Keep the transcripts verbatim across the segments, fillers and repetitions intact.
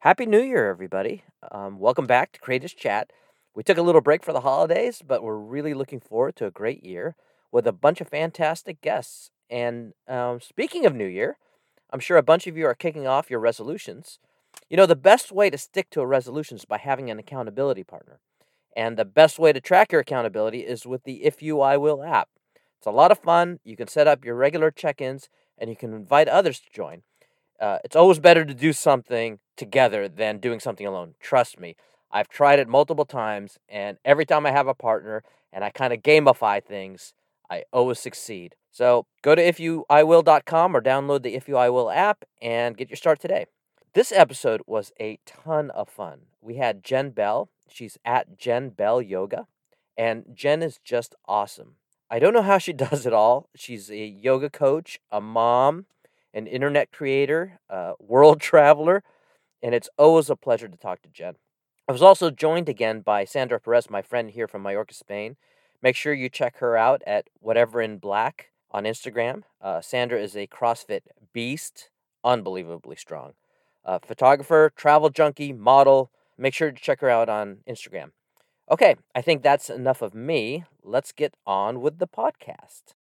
Happy New Year, everybody. Um, welcome back to Creators Chat. We took a little break for the holidays, but we're really looking forward to a great year with a bunch of fantastic guests. And um, speaking of New Year, I'm sure a bunch of you are kicking off your resolutions. You know, the best way to stick to a resolution is by having an accountability partner. And the best way to track your accountability is with the If You, I Will app. It's a lot of fun. You can set up your regular check-ins, and you can invite others to join. Uh, it's always better to do something together than doing something alone. Trust me. I've tried it multiple times, and every time I have a partner and I kind of gamify things, I always succeed. So go to if you I will dot com or download the If You I Will app and get your start today. This episode was a ton of fun. We had Jen Bell. She's at Jen Bell Yoga, and Jen is just awesome. I don't know how she does it all. She's a yoga coach, a mom, an internet creator, a world traveler, and it's always a pleasure to talk to Jen. I was also joined again by Sandra Perez, my friend here from Mallorca, Spain. Make sure you check her out at Whatever in Black on Instagram. Uh, Sandra is a CrossFit beast, unbelievably strong. Uh, photographer, travel junkie, model. Make sure to check her out on Instagram. Okay, I think that's enough of me. Let's get on with the podcast.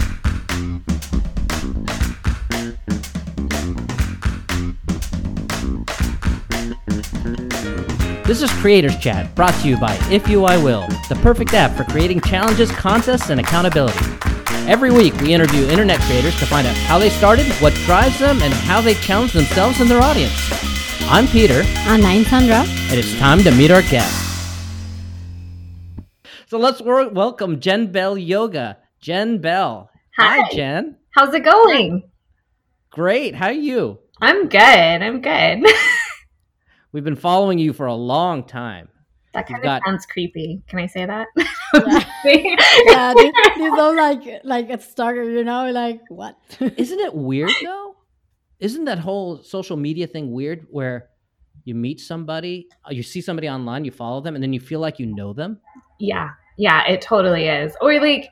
This is Creators Chat, brought to you by If You I Will, the perfect app for creating challenges, contests, and accountability. Every week, we interview internet creators to find out how they started, what drives them, and how they challenge themselves and their audience. I'm Peter. And I'm Sandra. And it's time to meet our guest. So let's wor- welcome Jen Bell Yoga. Jen Bell. Hi. Hi, Jen. How's it going? Great. How are you? I'm good. I'm good. We've been following you for a long time. That kind You've of got- sounds creepy. Can I say that? Yeah, this, this sounds like like a stalker, you know, like what? Isn't it weird though? Isn't that whole social media thing weird where you meet somebody, you see somebody online, you follow them, and then you feel like you know them? Yeah. Yeah, it totally is. Or like,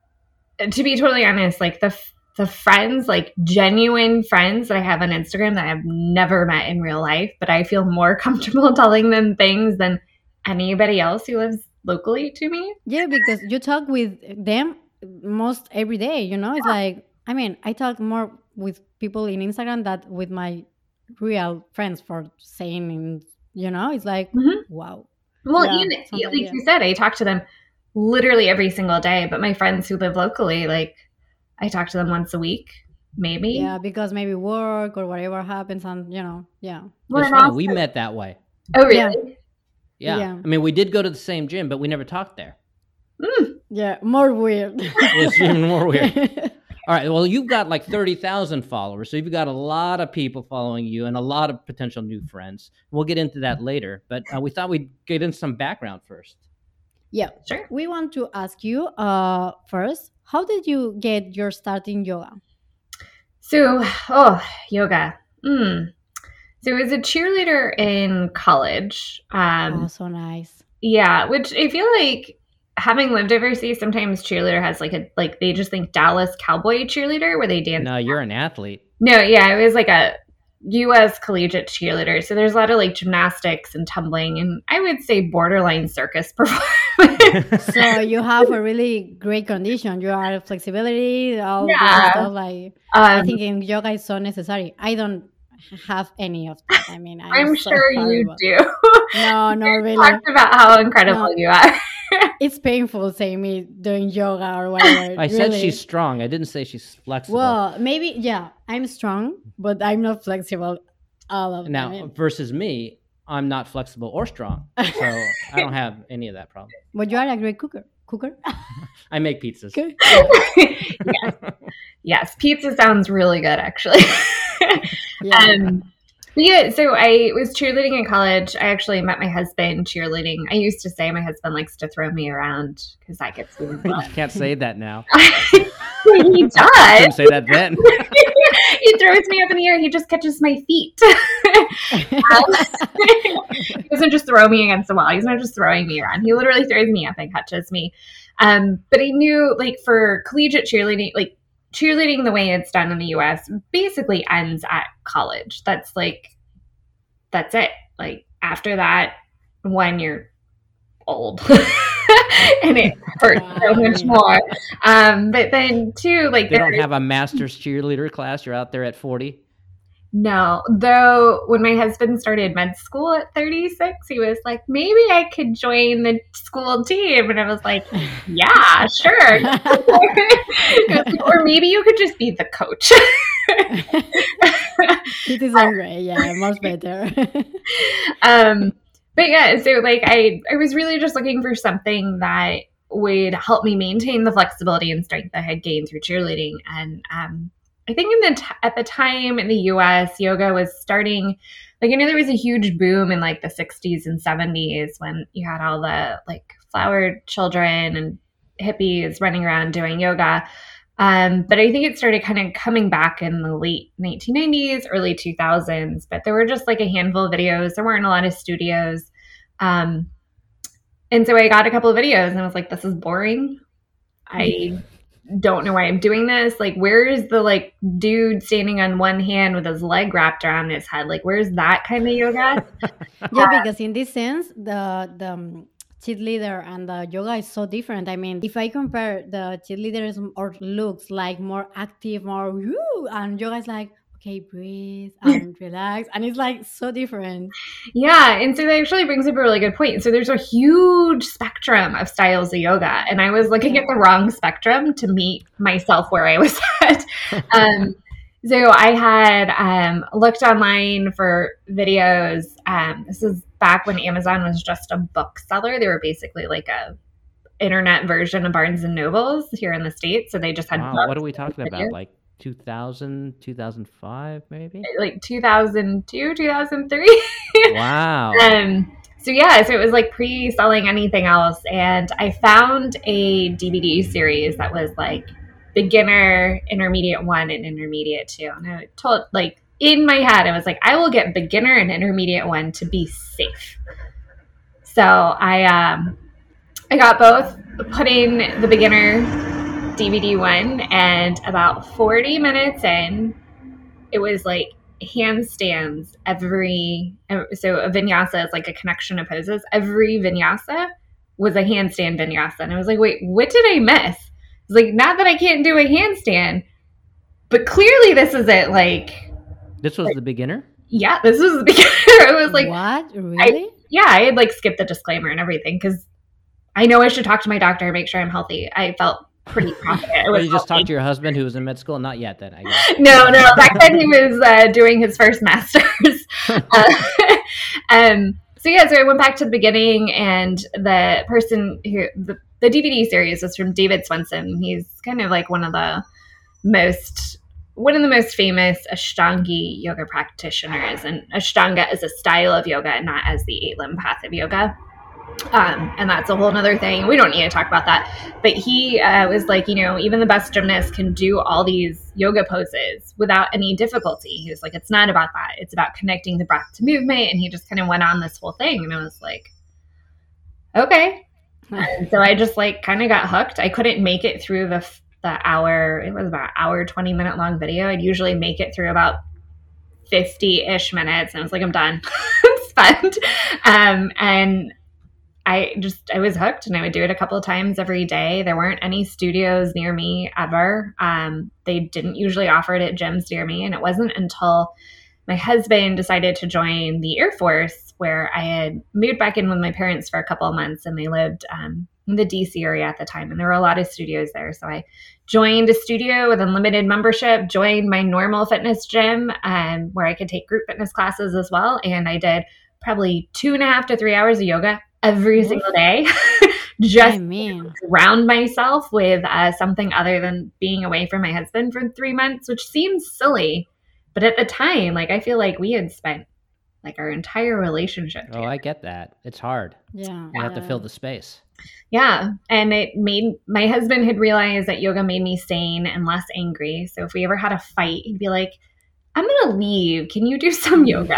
to be totally honest, like the the friends, like genuine friends that I have on Instagram that I've never met in real life, but I feel more comfortable telling them things than anybody else who lives locally to me. Yeah, because you talk with them most every day, you know? It's like, I mean, I talk more with people in Instagram than with my real friends for saying, in, you know? It's like, Mhm. wow. Well, Yeah, even, something like like that. you said, I talk to them literally every single day, but my friends who live locally, like I talk to them once a week, maybe. Yeah, because maybe work or whatever happens and, you know, yeah. Well, It's and funny, also- we met that way. oh, really? Yeah. Yeah. Yeah. I mean, we did go to the same gym, but we never talked there. Mm. Yeah, more weird. It's even more weird. All right. Well, you've got like thirty thousand followers. So you've got a lot of people following you and a lot of potential new friends. We'll get into that later. But uh, we thought we'd get into some background first. Yeah. Sure. We want to ask you uh, first, how did you get your start in yoga? So, oh, yoga. Mm. So I was a cheerleader in college. Um, Oh, so nice. Yeah, which I feel like having lived overseas, sometimes cheerleader has like a, like they just think Dallas Cowboy cheerleader where they dance. No, you're an athlete. No, yeah, it was like a U S collegiate cheerleader. So there's a lot of like gymnastics and tumbling and I would say borderline circus performance. So you have a really great condition. You are flexibility, all Yeah. this stuff. Like I Um, think in yoga is so necessary. I don't have any of that. I mean, I'm, I'm so sure you horrible. do. No, not We really. talked about how incredible No. you are. It's painful saying me doing yoga or whatever. I said really. she's strong. I didn't say she's flexible. Well, maybe yeah. I'm strong, but I'm not flexible. All of now, them. versus me, I'm not flexible or strong. So I don't have any of that problem. But you are a great cooker. Cooker. I make pizzas. Okay. yes. Yes, pizza sounds really good, actually. Yeah. um, but yeah, so I was cheerleading in college. I actually met my husband cheerleading. I used to say my husband likes to throw me around because I get so You involved. can't say that now. He Couldn't does. say that then. He throws me up in the air. He just catches my feet. Um, he doesn't just throw me against the wall. He's not just throwing me around. He literally throws me up and catches me. Um, but I knew, like, for collegiate cheerleading, like, cheerleading the way it's done in the U S basically ends at college. That's like that's it. Like after that, when you're old and it hurts so much more. Um, but then too, like they don't have a master's cheerleader class. You're out there at forty. No, though when my husband started med school at thirty-six, he was like, maybe I could join the school team. And I was like, yeah, sure. Or maybe you could just be the coach. It is great. Yeah, much better. um, but yeah, so like I, I was really just looking for something that would help me maintain the flexibility and strength I had gained through cheerleading. And um, I think in the t- at the time in the U S, yoga was starting. Like I know there was a huge boom in like the sixties and seventies when you had all the like flower children and hippies running around doing yoga. Um, but I think it started kind of coming back in the late nineteen nineties, early two thousands. But there were just like a handful of videos. There weren't a lot of studios. Um, and so I got a couple of videos and I was like, this is boring. I don't know why I'm doing this. Like, where is the like dude standing on one hand with his leg wrapped around his head? Like, where's that kind of yoga? Yeah, because in this sense, the the um, cheerleader and the yoga is so different. I mean, if I compare the cheerleaders or looks like more active, more woo, and yoga is like, okay, breathe and relax. And it's like so different. Yeah. And so that actually brings up a really good point. So there's a huge spectrum of styles of yoga. And I was looking at the wrong spectrum to meet myself where I was at. Um, so I had um, looked online for videos. Um, this is back when Amazon was just a bookseller. They were basically like a internet version of Barnes and Nobles here in the States. So they just had wow, books. What are we talking about? Like two thousand, two thousand five, maybe? Like two thousand two, two thousand three. Wow. Um, so yeah, so it was like pre-selling anything else. And I found a D V D series that was like beginner, intermediate one, and intermediate two. And I told, like, in my head, I was like, I will get beginner and intermediate one to be safe. So I, um, I got both, put in the beginner D V D one, and about forty minutes in, it was like handstands every, so a vinyasa is like a connection of poses. Every vinyasa was a handstand vinyasa. And I was like, wait, what did I miss? It's like, not that I can't do a handstand, but clearly this isn't like. This was like, the beginner? Yeah, this was the beginner. I was like, what? Really? I, yeah, I had like skipped the disclaimer and everything because I know I should talk to my doctor and make sure I'm healthy. I felt pretty confident. Well, you just talked to your husband who was in med school? Not yet, then, I guess. No, no. Back then he was uh, doing his first master's. uh, um, so yeah, so I went back to the beginning, and the person who the, the D V D series was from David Swenson. He's kind of like one of the most one of the most famous Ashtangi yoga practitioners, and Ashtanga is a style of yoga, not as the eight limb path of yoga. Um, and that's a whole nother thing. We don't need to talk about that. But he uh, was like, you know, even the best gymnast can do all these yoga poses without any difficulty. He was like, it's not about that. It's about connecting the breath to movement. And he just kind of went on this whole thing. And I was like, okay. And so I just like kind of got hooked. I couldn't make it through the the hour. It was about hour, twenty minute long video. I'd usually make it through about fifty-ish minutes. And I was like, I'm done. I'm spent. Um, and I just, I was hooked, and I would do it a couple of times every day. There weren't any studios near me ever. Um, they didn't usually offer it at gyms near me. And it wasn't until my husband decided to join the Air Force, where I had moved back in with my parents for a couple of months, and they lived um, in the D C area at the time. And there were a lot of studios there. So I joined a studio with unlimited membership, joined my normal fitness gym um, where I could take group fitness classes as well. And I did probably two and a half to three hours of yoga every single day, just I mean. ground myself with uh, something other than being away from my husband for three months, which seems silly. But at the time, like, I feel like we had spent like our entire relationship Oh, I get that. It's hard. Yeah. You have to yeah. fill the space. Yeah. And it made, my husband had realized that yoga made me sane and less angry. So if we ever had a fight, he'd be like, I'm going to leave. Can you do some yoga?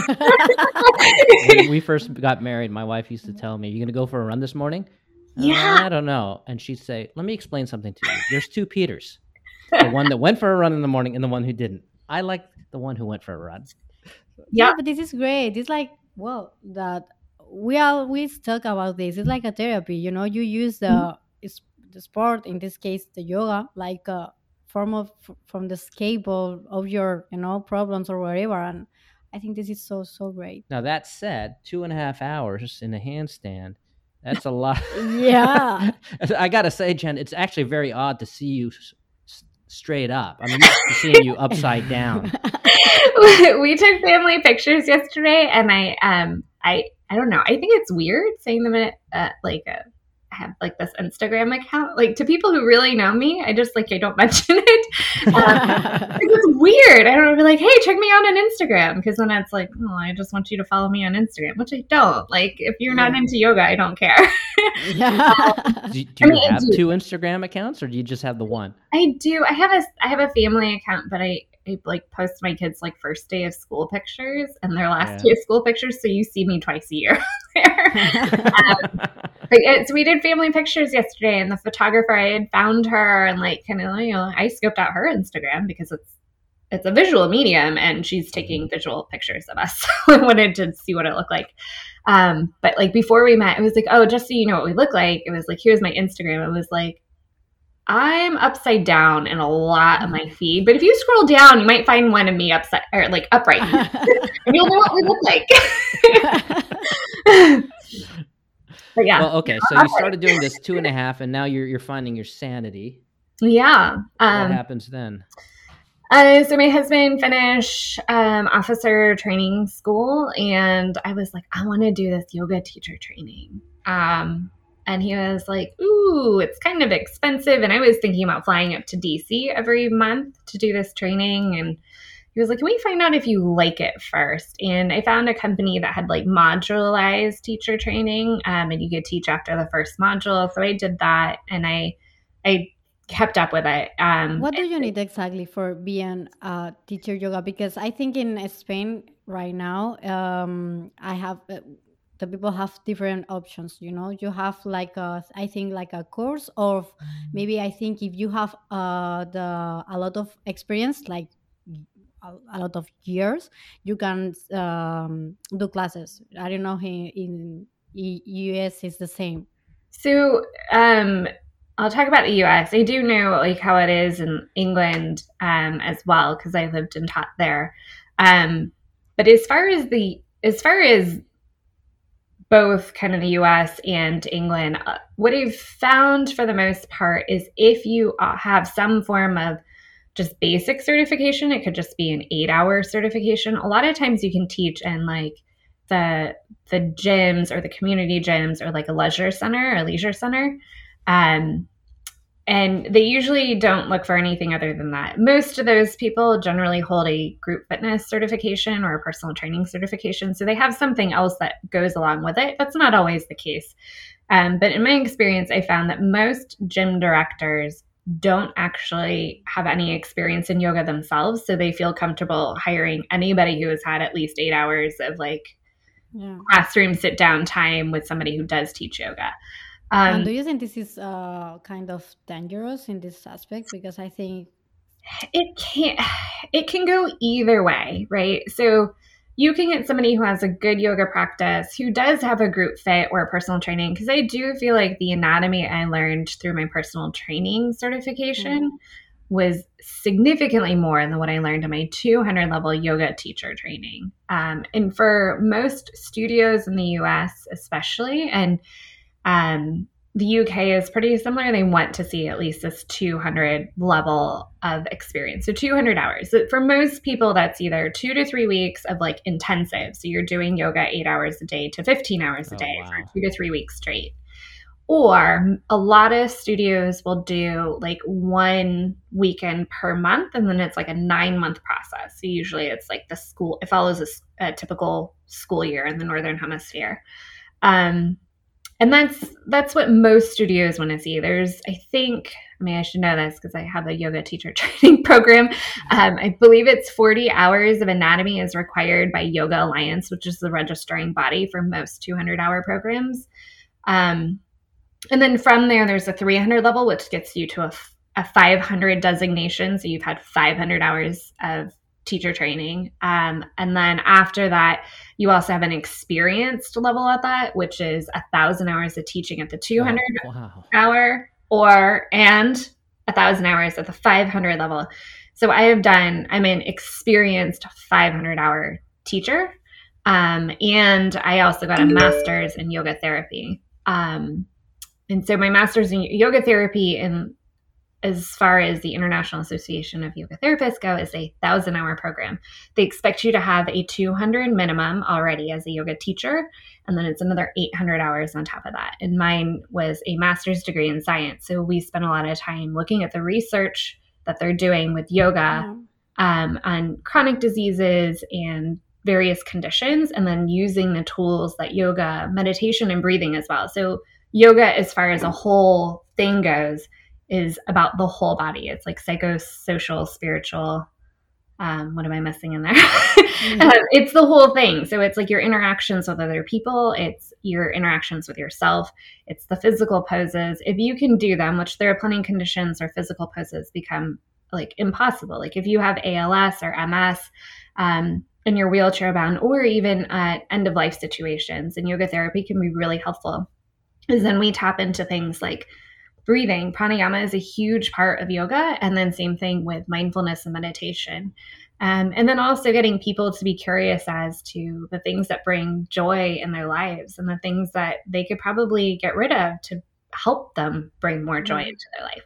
When we first got married, my wife used to tell me, you going to go for a run this morning? Yeah. Uh, I don't know. And she'd say, let me explain something to you. There's two Peters. The one that went for a run in the morning and the one who didn't. I like the one who went for a run. Yeah, Yeah. but this is great. It's like, well, that we always talk about this. It's like a therapy, you know. You use the is- the sport, in this case, the yoga, like a form of f- from the escape of, of your, you know, problems or whatever. And I think this is so so great. Now that said, two and a half hours in a handstand, that's a lot. Yeah. I gotta say, Jen, it's actually very odd to see you s- s- straight up. I'm used to seeing you upside down. We took family pictures yesterday, and I um I I don't know. I think it's weird saying them in uh, like a I have like this Instagram account. Like to people who really know me, I just like I don't mention it. Um, it's weird. I don't be like, hey, check me out on Instagram, because then it's like, oh, I just want you to follow me on Instagram, which I don't. Like if you're not Yeah. into yoga, I don't care. Yeah. Do, you- do I you mean, I have do. two Instagram accounts, or do you just have the one? I do. I have a I have a family account, but I, I like post my kids like first day of school pictures and their last Yeah. day of school pictures, so you see me twice a year there. um, but yeah, so we did family pictures yesterday, and the photographer, I had found her and like kind of you know I scoped out her Instagram because it's it's a visual medium and she's taking visual pictures of us. So I wanted to see what it looked like. Um, but like before we met, it was like, oh, just so you know what we look like. It was like, here's my Instagram. It was like, I'm upside down in a lot of my feed, but if you scroll down, you might find one of me upside or like upright, and you'll know what we look like. But yeah, Well, okay, so you started doing this two and a half, and now you're you're finding your sanity. yeah. What Um, happens then? Uh, so my husband finished um, officer training school, and I was like, I want to do this yoga teacher training. Um, and he was like, ooh, it's kind of expensive. And I was thinking about flying up to D C every month to do this training. And he was like, can we find out if you like it first? And I found a company that had like modularized teacher training, um, and you could teach after the first module. So I did that, and I, I kept up with it. Um, What do you need exactly for being a teacher yoga? Because I think in Spain right now, um, I have uh, the people have different options. You know, you have like a, I think like a course of maybe I think if you have uh the a lot of experience, like a, a lot of years, you can um, do classes. I don't know in, in E- U S is the same. So, um, I'll talk about the U S. I do know like how it is in England um, as well because I lived and taught there. Um, but as far as the as far as both kind of the U S and England, uh, what I've found for the most part is if you uh, have some form of just basic certification, it could just be an eight-hour certification. A lot of times you can teach in like the the gyms or the community gyms or like a leisure center or leisure center. Um, and they usually don't look for anything other than that. Most of those people generally hold a group fitness certification or a personal training certification. So they have something else that goes along with it. That's not always the case. Um, but in my experience, I found that most gym directors don't actually have any experience in yoga themselves. So they feel comfortable hiring anybody who has had at least eight hours of like Yeah. classroom sit down time with somebody who does teach yoga. And Um, do you think this is uh, kind of dangerous in this aspect? Because I think, it can it can go either way, right? So you can get somebody who has a good yoga practice, who does have a group fit or a personal training, because I do feel like the anatomy I learned through my personal training certification was significantly more than what I learned in my two hundred level yoga teacher training. Um, and for most studios in the U S especially, and um, the U K is pretty similar. They want to see at least this two hundred level of experience. So two hundred hours. So for most people, that's either two to three weeks of like intensive. So you're doing yoga eight hours a day to fifteen hours a Oh, day wow. for two to three weeks straight. Or a lot of studios will do like one weekend per month, and then it's like a nine month process. So usually it's like the school, it follows a, s- a typical school year in the Northern Hemisphere. Um, and that's that's what most studios want to see. There's, I think, I mean, I should know this because I have a yoga teacher training program. Um, I believe it's forty hours of anatomy is required by Yoga Alliance, which is the registering body for most two hundred hour programs. Um, and then from there, there's a three hundred level, which gets you to a, a five hundred designation. So you've had five hundred hours of teacher training. Um, and then after that, you also have an experienced level at that, which is a thousand hours of teaching at the two hundred Oh, wow. hour or, and a thousand hours at the five hundred level. So I have done, I'm an experienced five hundred hour teacher. Um, and I also got a master's in yoga therapy. Um, and so my master's in yoga therapy, and as far as the International Association of Yoga Therapists go, is a thousand hour program. They expect you to have a two hundred minimum already as a yoga teacher. And then it's another eight hundred hours on top of that. And mine was a master's degree in science. So we spent a lot of time looking at the research that they're doing with yoga Yeah. um, on chronic diseases and various conditions, and then using the tools that yoga, meditation, and breathing as well. So yoga, as far as a whole thing goes, is about the whole body. It's like psychosocial, spiritual. Um, what am I missing in there? um, it's the whole thing. So it's like your interactions with other people. It's your interactions with yourself. It's the physical poses. If you can do them, which there are plenty of conditions where physical poses become like impossible. Like if you have A L S or M S, um, and you're wheelchair bound, or even at end of life situations, and yoga therapy can be really helpful. Because then we tap into things like breathing. Pranayama is a huge part of yoga. And then same thing with mindfulness and meditation. Um, and then also getting people to be curious as to the things that bring joy in their lives and the things that they could probably get rid of to help them bring more joy into their life.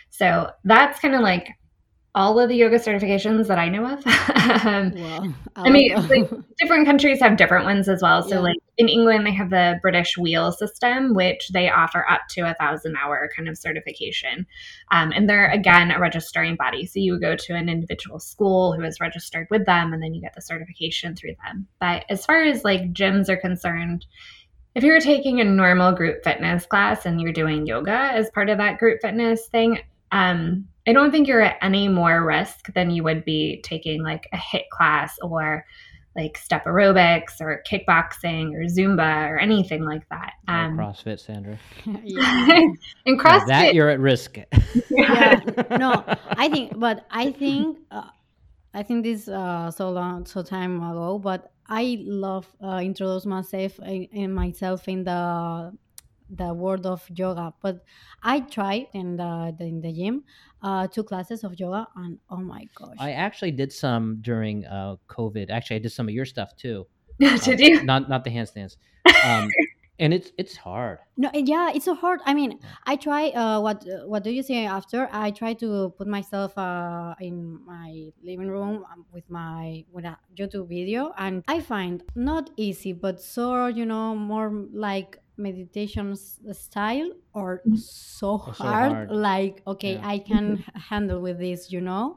So that's kind of like all of the yoga certifications that I know of. um, Well, I, I mean, love like, that. different countries have different ones as well. So Yeah. like in England, they have the British Wheel system, which they offer up to a thousand hour kind of certification. Um, and they're, again, a registering body. So you would go to an individual school who is registered with them, and then you get the certification through them. But as far as like gyms are concerned, if you're taking a normal group fitness class and you're doing yoga as part of that group fitness thing, um, I don't think you're at any more risk than you would be taking like a HIIT class or like step aerobics or kickboxing or Zumba or anything like that. Or Um, CrossFit, Sandra. Yeah. and Yeah, CrossFit, that you're at risk. Yeah. No, I think, but I think, uh, I think this uh, so long, so time ago. But I love uh, introduce myself in, in myself in the the world of yoga. But I tried in the, the in the gym uh, two classes of yoga, and oh my gosh, I actually did some during uh, COVID. Actually, I did some of your stuff too. did Um, you? not not the handstands. Um, and it's it's hard. no, yeah, it's so hard. I mean, I try. Uh, what what do you say after? I try to put myself uh, in my living room um, with my with a YouTube video, and I find not easy, but so you know more like meditation s- style or so Oh, so hard. hard. Like okay, Yeah. I can h- handle with this, you know.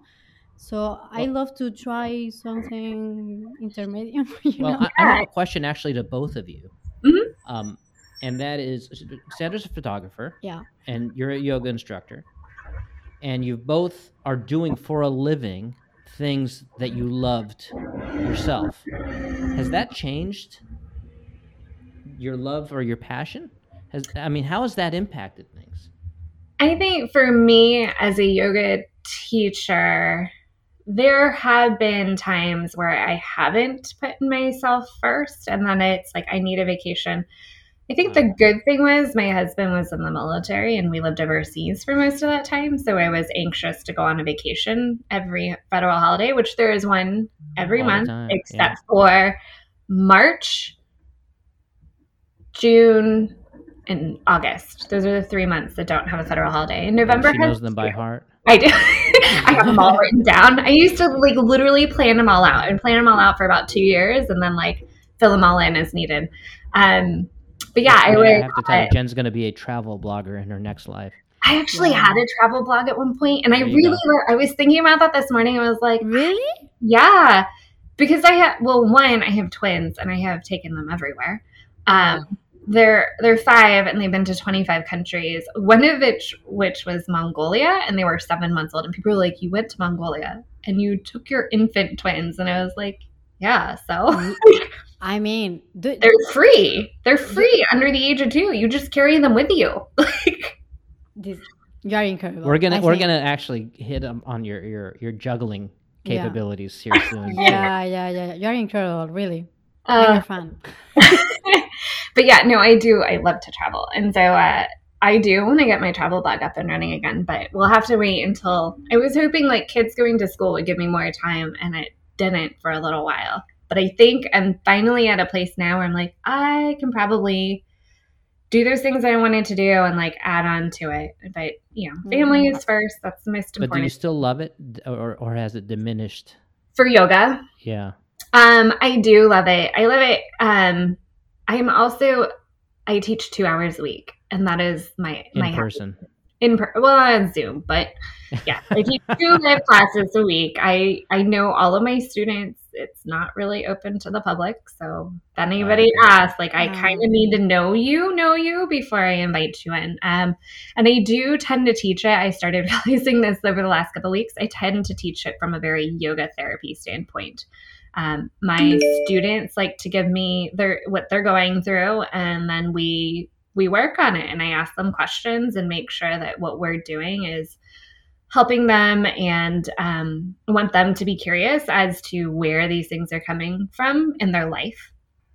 So I Well- love to try something intermediate. You Well, know. I, I have a question actually to both of you. Mhm. Um, and that is, Sandra's a photographer. Yeah. And you're a yoga instructor. And you both are doing for a living things that you loved yourself. Has that changed your love or your passion? Has I mean, how has that impacted things? I think for me as a yoga teacher, there have been times where I haven't put myself first, and then it's like I need a vacation. I think the good thing was my husband was in the military and we lived overseas for most of that time. So I was anxious to go on a vacation every federal holiday, which there is one every All the month, time, except for March, June, and August. Those are the three months that don't have a federal holiday. And November She has knows them by two. heart. I do. I have them all written down. I used to like literally plan them all out and plan them all out for about two years and then like fill them all in as needed. Um, but yeah, I mean, would. I have to tell you, I, Jen's going to be a travel blogger in her next life. I actually Yeah. had a travel blog at one point, and I There you really, go. I was thinking about that this morning. I was like, Really? yeah, because I have. Well, one, I have twins, and I have taken them everywhere. Um, they're they're five, and they've been to twenty-five countries. One of which which was Mongolia, and they were seven months old. And people were like, "You went to Mongolia, and you took your infant twins," and I was like, "Yeah, so." I mean, do, They're free. They're free under the age of two. You just carry them with you. Like, this, you are incredible. We're gonna I we're think- gonna actually hit um, on your your your juggling Yeah. capabilities here soon. too. Yeah, yeah, yeah. You're incredible, really. I'm Uh, your fan. but yeah, no, I do. I love to travel. And so uh, I do want to get my travel blog up and running again, but we'll have to wait until I was hoping like kids going to school would give me more time, and it didn't for a little while. But I think I'm finally at a place now where I'm like, I can probably do those things I wanted to do and like add on to it. But, you know, family is first. That's the most But do you important. still love it, or or has it diminished? For yoga, Yeah. Um, I do love it. I love it. Um, I'm also, I teach two hours a week, and that is my, In my happy- person. in per, well, on Zoom, but yeah, I teach two live classes a week. I, I know all of my students. It's not really open to the public. So if anybody Okay. asks, like, I Ah. kind of need to know you, know you before I invite you in. Um, and I do tend to teach it. I started realizing this over the last couple of weeks. I tend to teach it from a very yoga therapy standpoint. Um, my students like to give me their what they're going through, and then we we work on it, and I ask them questions and make sure that what we're doing is helping them, and um, want them to be curious as to where these things are coming from in their life.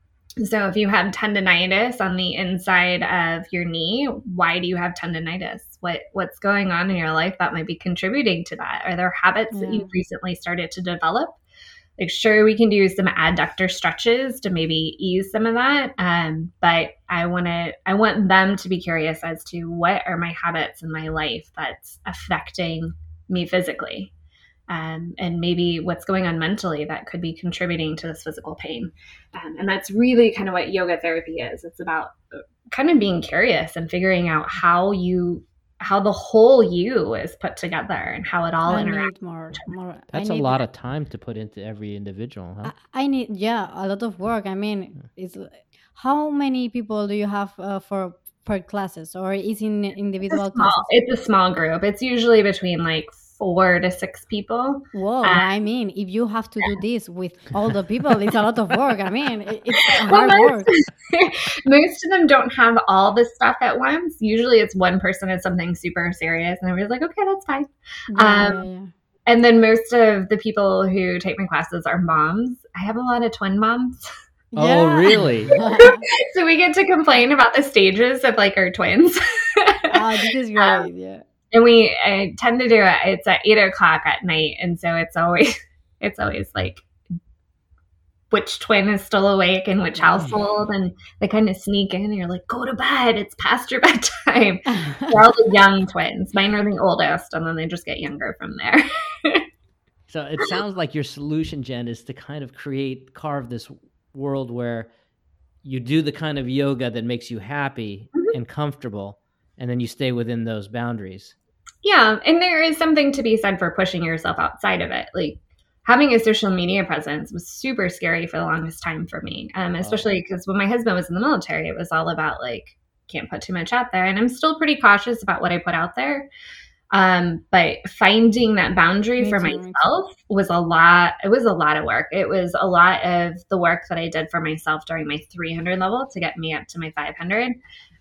So if you have tendonitis on the inside of your knee, why do you have tendonitis? What what's going on in your life that might be contributing to that? Are there habits that Yeah. you've recently started to develop? Like, sure, we can do some adductor stretches to maybe ease some of that. Um, but I want to, I want them to be curious as to what are my habits in my life that's affecting me physically, um, and maybe what's going on mentally that could be contributing to this physical pain. Um, and that's really kind of what yoga therapy is. It's about kind of being curious and figuring out how you, how the whole you is put together and how it all I interacts. need more, more. I That's a need- lot of time to put into every individual, huh? I, I need, yeah, a lot of work. I mean, it's how many people do you have uh, for per classes, or is in individual It's a small, classes? it's a small group. It's usually between like four to six people. Whoa, Uh, I mean, if you have to do this with all the people, it's a lot of work. I mean, it, it's Well, hard work. most, most of them don't have all this stuff at once. Usually it's one person is something super serious, and everybody's like, okay, that's fine. Yeah, Um, yeah, yeah. And then most of the people who take my classes are moms. I have a lot of twin moms. Oh, Yeah. really? So we get to complain about the stages of like our twins. Oh, this is great. Yeah. And we I tend to do it. It's at eight o'clock at night, and so it's always it's always like which twin is still awake in which household, and they kind of sneak in, and you're like, "Go to bed! It's past your bedtime." They're all the young twins. Mine are the oldest, and then they just get younger from there. So it sounds like your solution, Jen, is to kind of create, carve this world where you do the kind of yoga that makes you happy and comfortable, and then you stay within those boundaries. Yeah, and there is something to be said for pushing yourself outside of it. Like having a social media presence was super scary for the longest time for me, um, especially because when my husband was in the military, it was all about like, can't put too much out there. And I'm still pretty cautious about what I put out there. Um, but finding that boundary Me for too, me too. myself was a lot. It was a lot of work. It was a lot of the work that I did for myself during my three hundred level to get me up to my five hundred.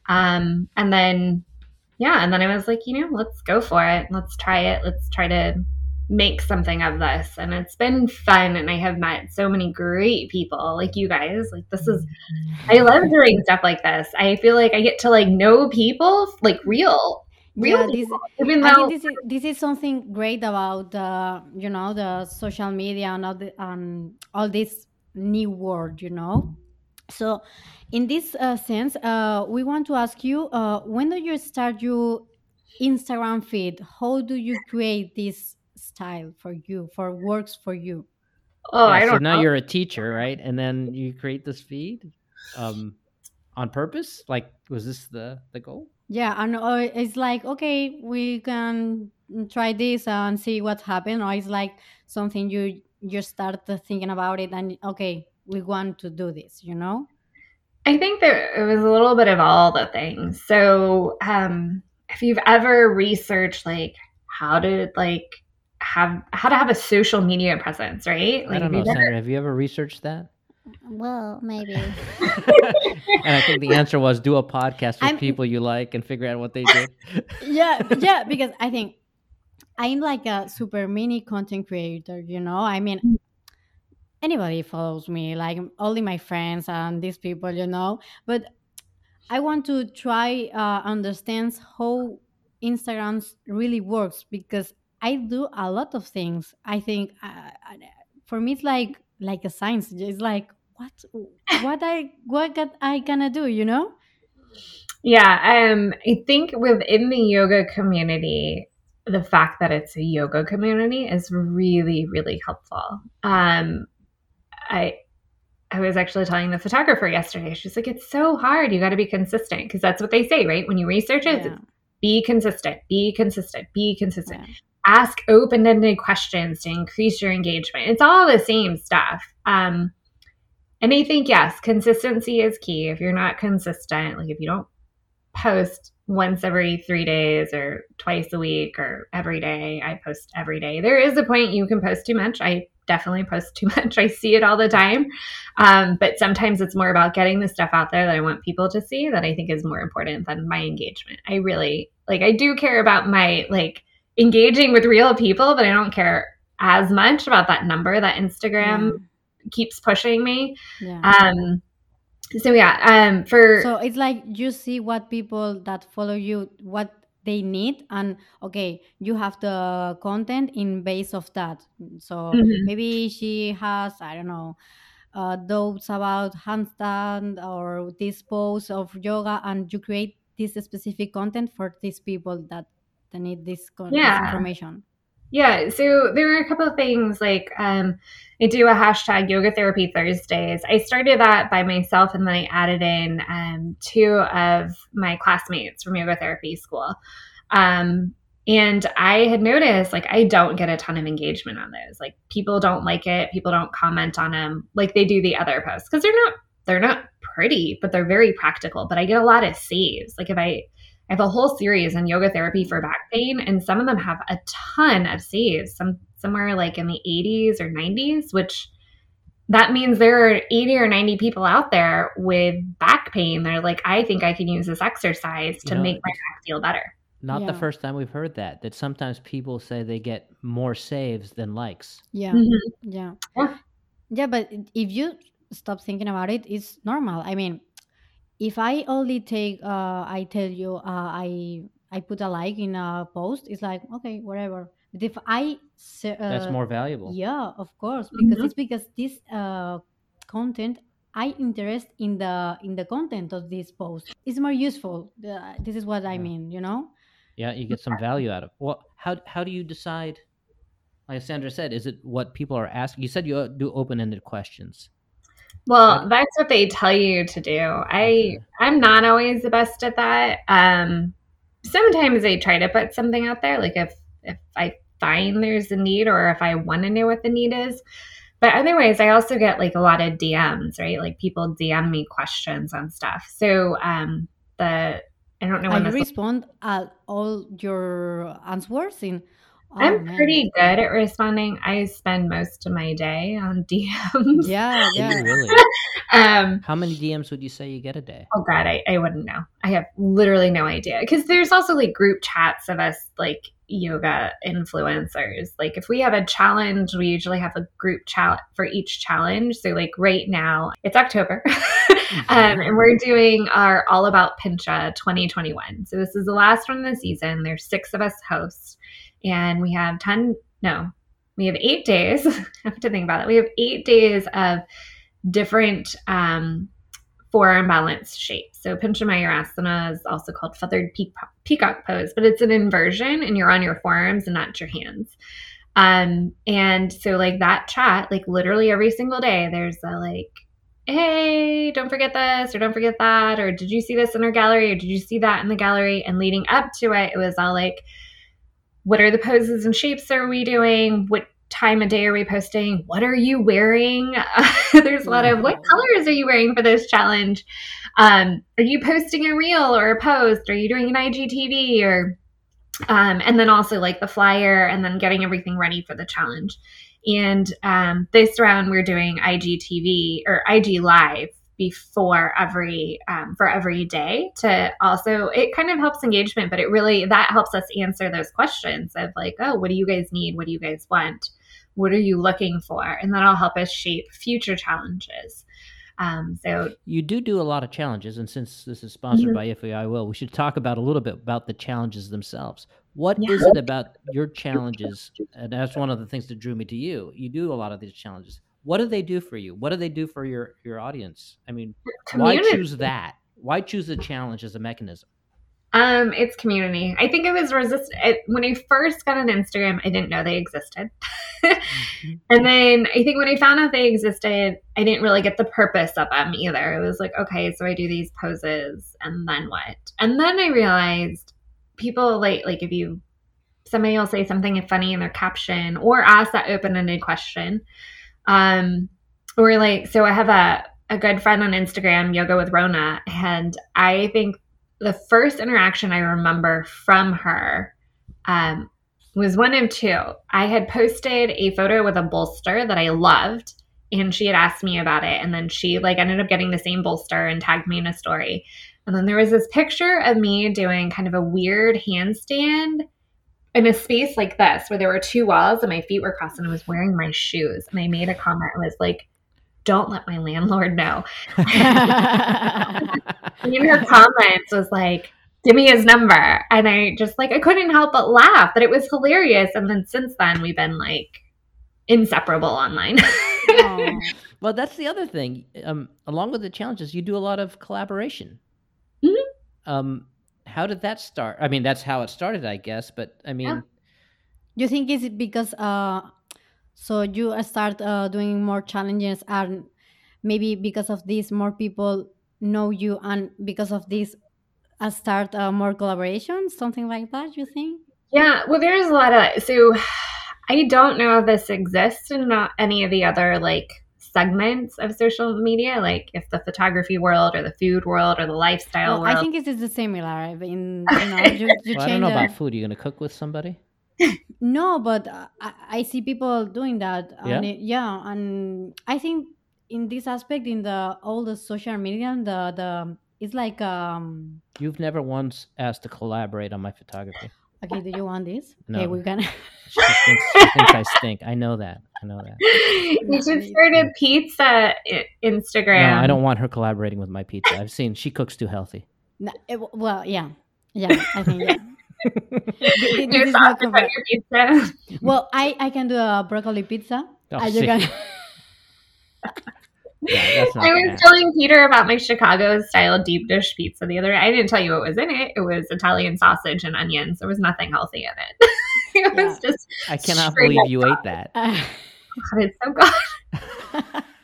Um, and then, yeah. And then I was like, you know, let's go for it. Let's try it. Let's try to make something of this. And it's been fun. And I have met so many great people like you guys. Like this is, I love doing stuff like this. I feel like I get to like know people like real, real Yeah, this, people. Even I though think this is this is something great about the you know the social media and all the um all this new world, you know. So, in this uh, sense, uh, we want to ask you: uh, when do you start your Instagram feed? How do you create this style for you, for works for you? oh, Yeah, I so don't now know. you're a teacher, right? And then you create this feed um, on purpose? Like, was this the, the goal? Yeah, and uh, it's like okay, we can try this and see what happens, or it's like something you you start thinking about it and okay, we want to do this, you know. I think that it was a little bit of all the things. So, um, if you've ever researched like how to like have how to have a social media presence, right? I Like, don't if know, you've ever- Sandra. Have you ever researched that? Well, maybe. And I think the answer was do a podcast with I'm- people you like and figure out what they do. yeah, yeah, because I think I'm like a super mini content creator, you know? I mean, anybody follows me, like only my friends and these people, you know? But I want to try uh, understand how Instagram really works because I do a lot of things. I think uh, uh, for me it's like like a science. It's like what what I what got I gonna do, you know? Yeah, um, I think within the yoga community, the fact that it's a yoga community is really, really helpful. Um, I I was actually telling the photographer yesterday. She's like, "It's so hard. You got to be consistent because that's what they say, right? When you research it, Yeah, it's be consistent, be consistent, be consistent. yeah, Ask open-ended questions to increase your engagement. It's all the same stuff." Um, and I think yes, consistency is key. If you're not consistent, like if you don't post once every three days or twice a week or every day. I post every day. There is a point you can post too much. I definitely post too much. I see it all the time. Um, but sometimes it's more about getting the stuff out there that I want people to see that I think is more important than my engagement. I really like, I do care about my like engaging with real people, but I don't care as much about that number that Instagram yeah, keeps pushing me. yeah. Um, so yeah, um, for So it's like you see what people that follow you what they need, and okay, you have the content in base of that. So Mhm. maybe she has, I don't know, uh, doubts about handstand or this pose of yoga, and you create this specific content for these people that they need this con- this Yeah. information. Yeah, so there were a couple of things like um, I do a hashtag yoga therapy Thursdays. I started that by myself and then I added in um, two of my classmates from yoga therapy school. Um, and I had noticed like I don't get a ton of engagement on those. Like people don't like it, people don't comment on them like they do the other posts because they're not they're not pretty, but they're very practical. But I get a lot of saves. Like if I I have a whole series on yoga therapy for back pain, and some of them have a ton of saves, some somewhere like in the eighties or nineties, which that means there are eighty or ninety people out there with back pain. They're like, I think I can use this exercise to You know, make my it's back feel better. not the Yeah, first time we've heard that. That sometimes people say they get more saves than likes. yeah, Mhm. yeah, Yeah. yeah. But if you stop thinking about it, it's normal. I mean, if I only take, uh, I tell you, uh, I I put a like in a post, it's like okay, whatever. But if I, se- That's uh, more valuable. yeah, of course, because Mhm. it's because this uh, content, I interest in the in the content of this post. It's more useful. The, this is what I Yeah. mean, you know. Yeah, you get some value out of. Well, how how do you decide? Like Sandra said, is it what people are asking? You said you uh, do open-ended questions. How Well, do, that's what they tell you to do. I okay. I'm not always the best at that. Um, sometimes I try to put something out there, like if if I find there's a need or if I want to know what the need is. But otherwise, I also get like a lot of D Ms, right? Like people D M me questions on stuff. So um, the I don't know when And you this. respond at all your answers in. Oh I'm man, pretty good at responding. I spend most of my day on D Ms. yeah, Do you yeah, really? um, How many D Ms would you say you get a day? Oh God, I, I wouldn't know. I have literally no idea. Because there's also like group chats of us like yoga influencers. Like if we have a challenge, we usually have a group chat for each challenge. So like right now, it's October. um, and we're doing our All About Pincha twenty twenty-one. So this is the last one of the season. There's six of us hosts. And we have ten, no, we have eight days. I have to think about it. We have eight days of different um, forearm balance shapes. So Pincha Mayurasana is also called feathered peacock pose, but it's an inversion and you're on your forearms and not your hands. Um, and so like that chat, like literally every single day, there's a like, hey, don't forget this or don't forget that, or did you see this in our gallery or did you see that in the gallery? And leading up to it, it was all like, what are the poses and shapes are we doing? What time of day are we posting? What are you wearing? Uh, there's a lot of what colors are you wearing for this challenge? Um, are you posting a reel or a post? Are you doing an I G T V or um, and then also like the flyer and then getting everything ready for the challenge. And um, this round we're doing I G T V or I G Live before every um, for every day to also, it kind of helps engagement, but it really, that helps us answer those questions of like, oh, what do you guys need? What do you guys want? What are you looking for? And that'll help us shape future challenges. Um, so you do do a lot of challenges, and since this is sponsored Mhm. by If You I Will, we should talk about a little bit about the challenges themselves. What Yeah. is it about your challenges? And that's one of the things that drew me to you. You do a lot of these challenges. What do they do for you? What do they do for your your audience? I mean, why Community. choose that? Why choose the challenge as a mechanism? Um, it's community. I think it was resist it, when I first got on Instagram, I didn't know they existed. And then I think when I found out they existed, I didn't really get the purpose of them either. It was like, okay, so I do these poses and then what? And then I realized people like, like if you, somebody will say something funny in their caption or ask that open-ended question. Um, or like, so I have a, a good friend on Instagram, Yoga with Rona, and I think the first interaction I remember from her um, was one of two. I had posted a photo with a bolster that I loved, and she had asked me about it. And then she like ended up getting the same bolster and tagged me in a story. And then there was this picture of me doing kind of a weird handstand in a space like this, where there were two walls and my feet were crossed, and I was wearing my shoes. And I made a comment and was like, don't let my landlord know. In her comments was like, give me his number. And I just like, I couldn't help but laugh, but it was hilarious. And then since then we've been like inseparable online. Oh. Well, that's the other thing. Um, along with the challenges, you do a lot of collaboration. Mhm. Um, how did that start? I mean, that's how it started, I guess. But I mean, Yeah. You think it's because uh, so you start uh, doing more challenges, and maybe because of this, more people know you, and because of this, uh, start uh, more collaborations, something like that. You think? Yeah, well, there's a lot of, so I don't know if this exists in not any of the other like segments of social media, like if the photography world or the food world or the lifestyle Well, world. I think it is the similar. In you know, you, you well, I don't change know the- about food. Are you going to cook with somebody? No, but uh, I, I see people doing that. And Yeah? it- yeah, and I think in this aspect, in the all the social media, the the it's like um. You've never once asked to collaborate on my photography. Okay, do you want this? No. Okay, we can. She thinks, she thinks I stink. I know that. I know that. You should start a pizza I- Instagram. No, I don't want her collaborating with my pizza. I've seen she cooks too healthy. No, it, well, yeah, yeah. I think yeah. Th- Your this is not sausage on correct. your pizza. Well, I I can do a broccoli pizza. Oh, and you see. can. Yeah, that's not I gonna was happen. telling Peter about my Chicago style deep dish pizza the other day. I didn't tell you what was in it. It was Italian sausage and onions. There was nothing healthy in it. It was just I cannot straight believe up you ate that. Uh, God, it's so good.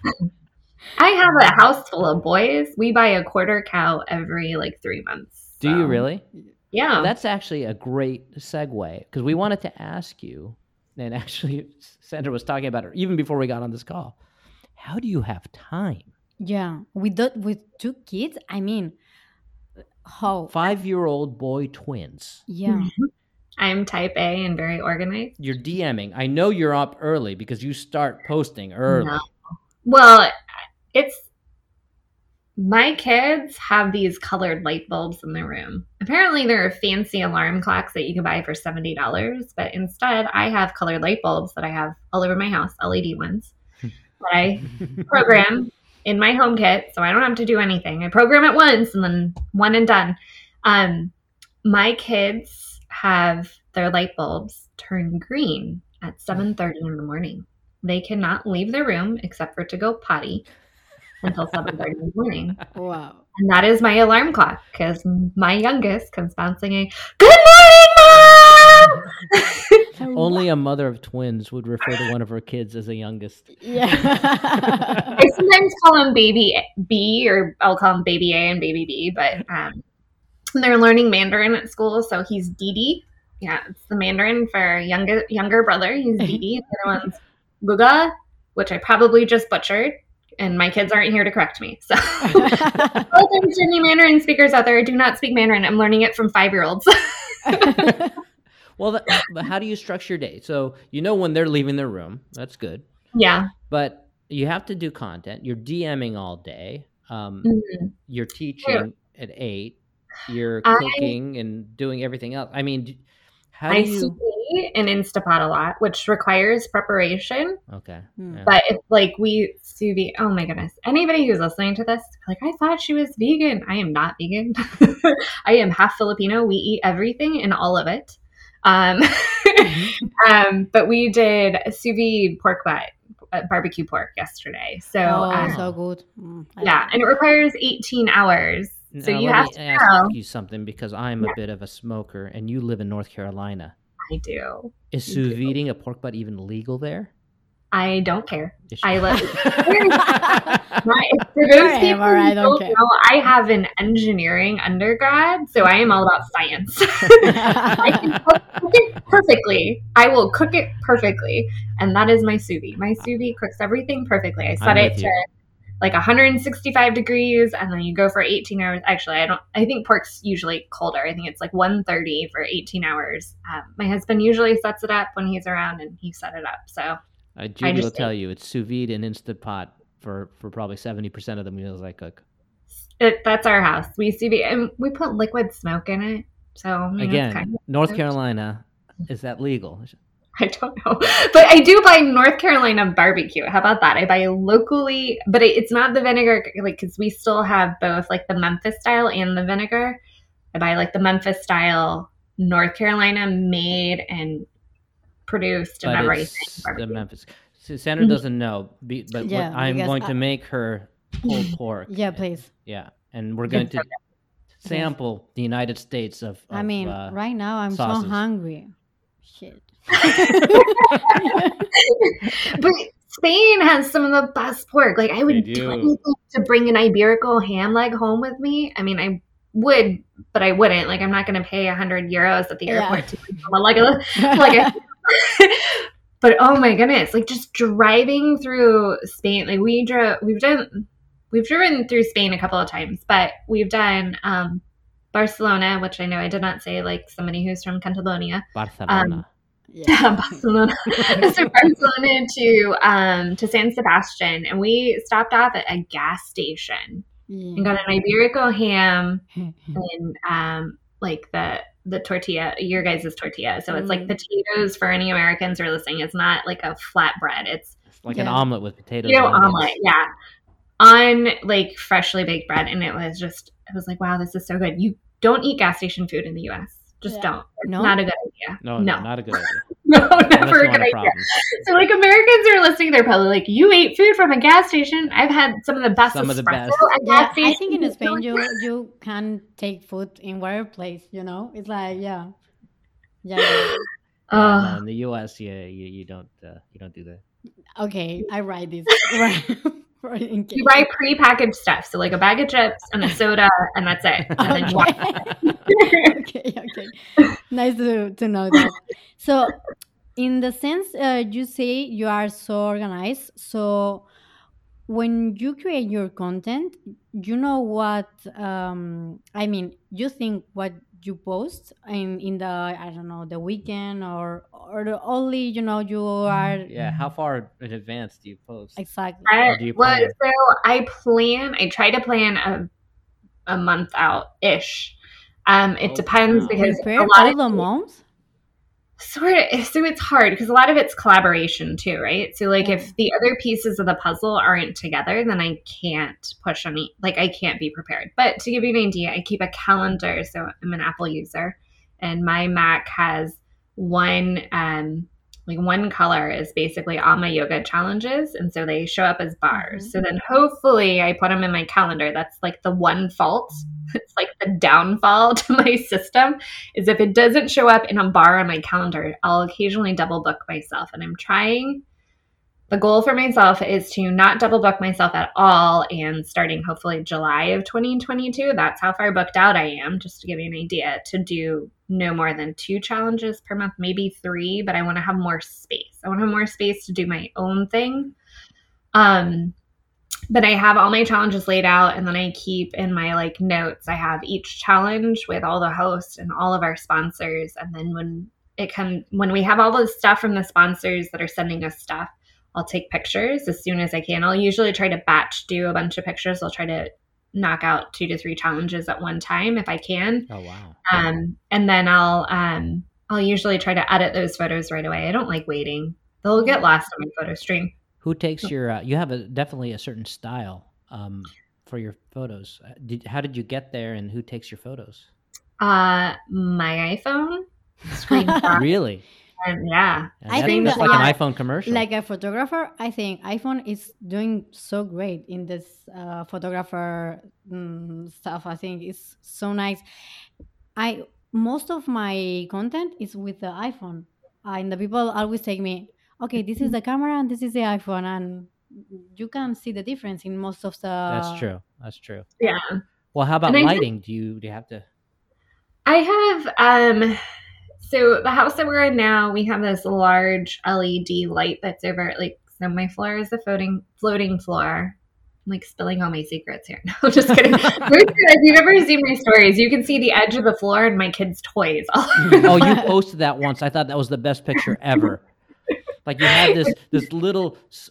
I have a house full of boys. We buy a quarter cow every like three months. Do you so, really? Yeah. That's actually a great segue because we wanted to ask you, and actually Sandra was talking about it even before we got on this call. How do you have time? yeah, with the, with two kids. I mean, how? Five-year-old boy twins. Yeah. I'm type A and very organized. You're DMing. I know you're up early because you start posting early. No. Well, it's my kids have these colored light bulbs in their room. Apparently, there are fancy alarm clocks that you can buy for seventy dollars, but instead, I have colored light bulbs that I have all over my house, L E D ones, that I program in my home kit, so I don't have to do anything. I program it once and then one and done. Um, my kids have their light bulbs turn green at seven thirty in the morning. They cannot leave their room except for to go potty until seven thirty in the morning. Wow. And that is my alarm clock because my youngest comes down singing, "Good morning, Mom!" Only a mother of twins would refer to one of her kids as the youngest. Yeah. I sometimes call him baby B, or I'll call him baby A and baby B, but um, they're learning Mandarin at school, so he's Didi. Yeah, it's the Mandarin for younger younger brother. He's Didi. The other one's Guga, which I probably just butchered, and my kids aren't here to correct me. So, all those Sydney Mandarin speakers out there, do not speak Mandarin. I'm learning it from five-year-olds. Well, that, but how do you structure your day? So you know when they're leaving their room. That's good. Yeah. But you have to do content. You're DMing all day. Um, Mhm. you're teaching at eight. You're I cooking and doing everything else. I mean, d- how do I sous you? vide and Instapot a lot, which requires preparation. Okay. Mm. Yeah. But if like we sous vide, oh my goodness! Anybody who's listening to this, like I thought she was vegan. I am not vegan. I am half Filipino. We eat everything and all of it. Um, um, but we did sous vide pork butt, uh, barbecue pork yesterday. So Oh, um, so good. Mm, I yeah, love and it requires eighteen hours. So Now, you let have me to ask know. you something because I'm a bit of a smoker, and you live in North Carolina. I do. Is You sous do. videing a pork butt even legal there? I don't care. Is she- I let. it. My, for those people Whatever, I who don't don't care. know, I have an engineering undergrad, so I am all about science. I can cook, cook it perfectly. I will cook it perfectly, and that is my sous vide. My sous vide cooks everything perfectly. I set I'm it with to you. like one hundred sixty-five degrees, and then you go for eighteen hours. Actually, I don't. I think pork's usually colder. I think it's like one thirty for eighteen hours. Um, my husband usually sets it up when he's around, and he set it up. So Uh, Judy just will tell think- you it's sous vide and Instant Pot for, for probably seventy percent of the meals I cook. it, that's our house. We sous vide, and we put liquid smoke in it. So I mean, it's Again, kind of, North Carolina, is that legal? I don't know, but I do buy North Carolina barbecue. How about that? I buy locally, but it, it's not the vinegar, like because we still have both like the Memphis style and the vinegar. I buy like the Memphis style, North Carolina made and produced and But everything. it's the barbecue. Memphis. So Sandra Mhm. doesn't know, be- but Yeah, what, I'm because going I- to make her pulled pork. Yeah, please. Yeah, and we're going It's to okay. sample the United States of. I of, mean, uh, right now I'm sauces. so hungry. Shit. But Spain has some of the best pork. Like I They would do. do anything to bring an Iberico ham leg home with me. I mean, I would, but I wouldn't. Like I'm not going to pay a hundred euros at the Yeah. airport to bring someone like a like a. But oh my goodness, like just driving through Spain. Like we drove, we've done, we've driven through Spain a couple of times, but we've done um, Barcelona, which I know I did not say like somebody who's from Catalonia. Barcelona. Yeah. Barcelona. So Barcelona to um to San Sebastian, and we stopped off at a gas station and Yeah. got an Iberico ham and um like the the tortilla, your guys' tortilla. So it's like Mm. potatoes for any Americans who are listening. It's not like a flatbread. It's It's like an Yeah. omelet with potatoes. potato and onions. omelet, yeah, on like freshly baked bread, and it was just I was like, wow, this is so good. You don't eat gas station food in the U S. Just Yeah. don't. It's No? not a good idea. No, no, no, not a good idea. no, Unless never you a want good a idea. problem. So, like, Americans who are listening, they're probably like, you ate food from a gas station. I've had some of the best Some of the espresso best. at Yeah, gas I stations. think in Spain you you can take food in whatever place, you know? It's like, yeah. Yeah. yeah. Yeah, Ugh. no, in the U S, yeah, you, you don't uh, you don't do that. Okay, I write this right for in case. You buy pre-packaged stuff, so like a bag of chips and a soda, and that's it. And then you walk. Okay, okay. Nice to, to know that. So, in the sense uh, you say you are so organized, so when you create your content, you know what, um, I mean, you think what you post in, in the, I don't know, the weekend or, or the only, you know, you are Yeah, how far in advance do you post? exactly. Or do you well, plan? so I plan. I try to plan a a month out ish. Um, it Oh, depends wow. because Prepare a lot all of the months? sort of so it's hard because a lot of it's collaboration too, right? So like Yeah. if the other pieces of the puzzle aren't together, then I can't push any, like I can't be prepared. But to give you an idea, I keep a calendar. So I'm an Apple user, and my Mac has one um like one color is basically all my yoga challenges, and so they show up as bars. Mhm. So then hopefully I put them in my calendar. That's like the one fault. It's like the downfall to my system is if it doesn't show up in a bar on my calendar, I'll occasionally double book myself. And I'm trying, the goal for myself is to not double book myself at all. And starting hopefully July of twenty twenty-two, that's how far booked out I am, just to give you an idea, to do no more than two challenges per month, maybe three, but I want to have more space. I want to have more space to do my own thing. Um, But I have all my challenges laid out, and then I keep in my like notes, I have each challenge with all the hosts and all of our sponsors. And then when it comes, when we have all the stuff from the sponsors that are sending us stuff, I'll take pictures as soon as I can. I'll usually try to batch do a bunch of pictures. I'll try to knock out two to three challenges at one time if I can. Oh wow. Um, and then I'll um, I'll usually try to edit those photos right away. I don't like waiting; they'll get lost in my photo stream. Who takes your? Uh, you have a definitely a certain style um, for your photos. Uh, Did how did you get there, and who takes your photos? Uh, my iPhone screenshot. Really? And yeah, And I that- think that's that- like an yeah. iPhone commercial. Like a photographer, I think iPhone is doing so great in this uh, photographer mm, stuff. I think it's so nice. I most of my content is with the iPhone, uh, and the people always take me, okay, this is the camera and this is the iPhone, and you can see the difference in most of the. That's true. That's true. yeah. Well, how about And I think- lighting? Do you do you have to? I have um so the house that we're in now, we have this large L E D light that's over like so my floor is a floating floating floor. I'm like spilling all my secrets here. No, just kidding. If you've ever seen my stories, you can see the edge of the floor and my kids' toys all over. Oh, you posted that once. I thought that was the best picture ever. Like you had this this little s-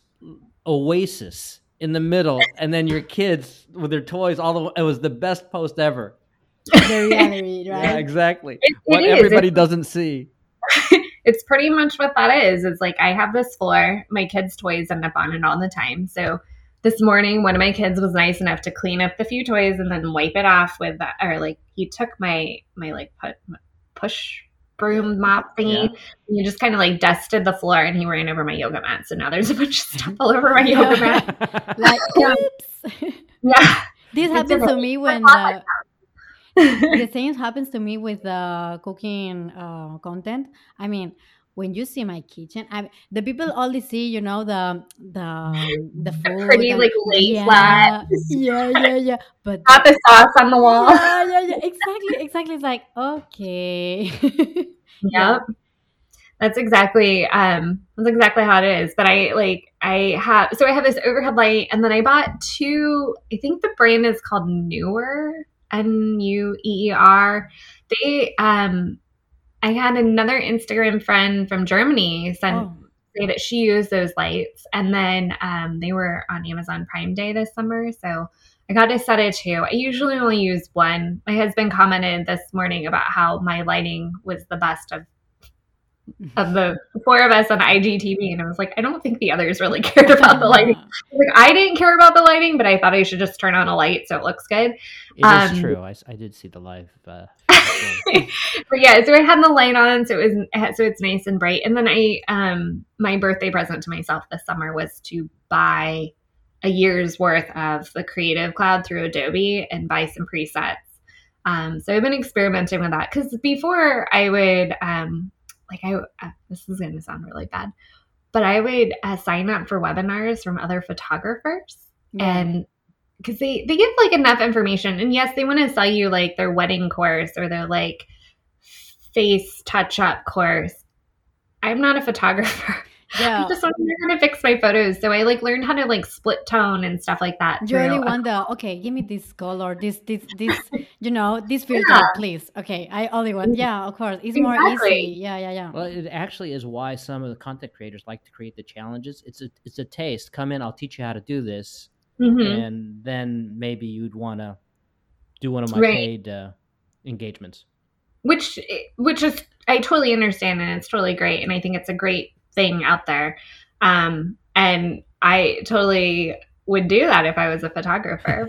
oasis in the middle, and then your kids with their toys. All the it was the best post ever. The reality, right? Yeah, exactly. It- it what is. everybody It's- doesn't see. It's pretty much what that is. It's like I have this floor, my kids' toys end up on it all the time. So this morning, one of my kids was nice enough to clean up the few toys and then wipe it off with that, or like he took my my like put push broom mop thingy. Yeah. And he just kind of like dusted the floor and he ran over my yoga mat. So now there's a bunch of stuff all over my yoga mat. Like, Yeah. oops. Yeah. This It's happens okay. to me when not the, the same happens to me with the cooking uh, content. I mean, when you see my kitchen, I the people only see, you know, the the the food, pretty, and- like, lay yeah, flat. yeah, yeah, yeah. But Got the sauce on the wall. yeah, yeah, yeah, exactly, exactly. It's like okay, yeah. Yep. That's exactly um that's exactly how it is. But I like I have so I have this overhead light and then I bought two, I think the brand is called Newer, N U E E R. They um I had another Instagram friend from Germany send Oh, say that she used those lights and then um they were on Amazon Prime Day this summer. So I got a set of two. I usually only use one. My husband commented this morning about how my lighting was the best of of the four of us on I G T V, and I was like, I don't think the others really cared about the lighting. Like, I didn't care about the lighting, but I thought I should just turn on a light so it looks good. It is Um, true. I, s- I did see the live. Uh, But yeah, so I had the light on, so it was so it's nice and bright. And then I, um, my birthday present to myself this summer was to buy a year's worth of the Creative Cloud through Adobe and buy some presets. Um, so I've been experimenting with that because before I would, um, like I, uh, this is going to sound really bad, but I would uh, sign up for webinars from other photographers yeah. and because they, they give like enough information and yes, they want to sell you like their wedding course or their like face touch up course. I'm not a photographer. yeah. I just want to learn how to fix my photos. So I like learned how to like split tone and stuff like that. You through only a- want the okay. Give me this color, this, this, this. You know, this filter, Yeah. please. Okay, I only want. Yeah, of course, it's more Exactly. easy. Yeah, yeah, yeah. well, it actually is why some of the content creators like to create the challenges. It's a it's a taste. Come in, I'll teach you how to do this, Mhm. and then maybe you'd want to do one of my Right. paid uh, engagements. Which which is I totally understand and it's totally great and I think it's a great thing out there. Um, and I totally would do that if I was a photographer.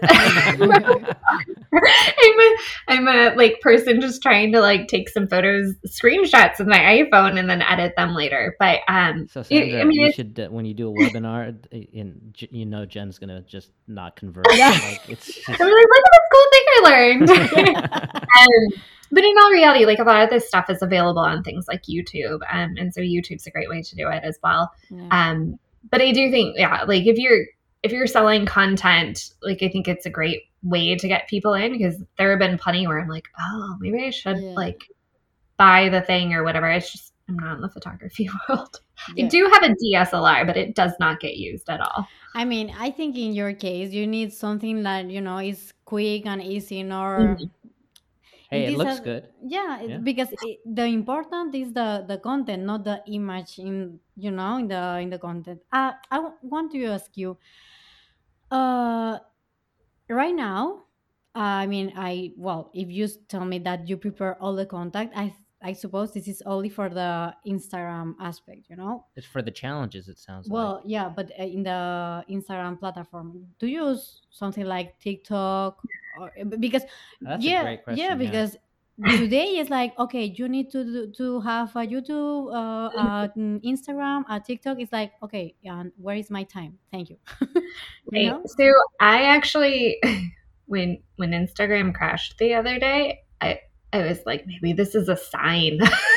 I'm a I'm a like person just trying to like take some photos, screenshots with my iPhone and then edit them later. But um, So it- Sandra, I mean, you it's, should uh, when you do a webinar, uh, in J- you know Jen's gonna just not convert. Yeah. Like, it's just, I'm like, look at this cool thing I learned. um, but in all reality, like a lot of this stuff is available on things like YouTube, um, and so YouTube's a great way to do it as well. Yeah. Um, but I do think, yeah, like if you're if you're selling content, like I think it's a great way to get people in because there have been plenty where I'm like, oh, maybe I should Yeah. like buy the thing or whatever. It's just I'm not in the photography world. Yeah. I do have a D S L R, but it does not get used at all. I mean, I think in your case, you need something that you know is quick and easy in order. Mhm. hey, it This looks has- good. Yeah, it- Yeah. because it, the important is the the content, not the image in you know in the in the content. Uh, I w- want to ask you, uh, right now I mean, I well, if you s- tell me that you prepare all the contact, I I suppose this is only for the Instagram aspect, you know? It's for the challenges, it sounds like. Well, yeah, but uh, in the Instagram platform, do you use something like TikTok or b- because That's a yeah, great yeah, question. Yeah. because today is like okay, you need to do, to have a YouTube, uh, uh, mm, Instagram, a TikTok. It's like okay, and where is my time? Thank you. You Right. know? So I actually, when when Instagram crashed the other day, I I was like, maybe this is a sign.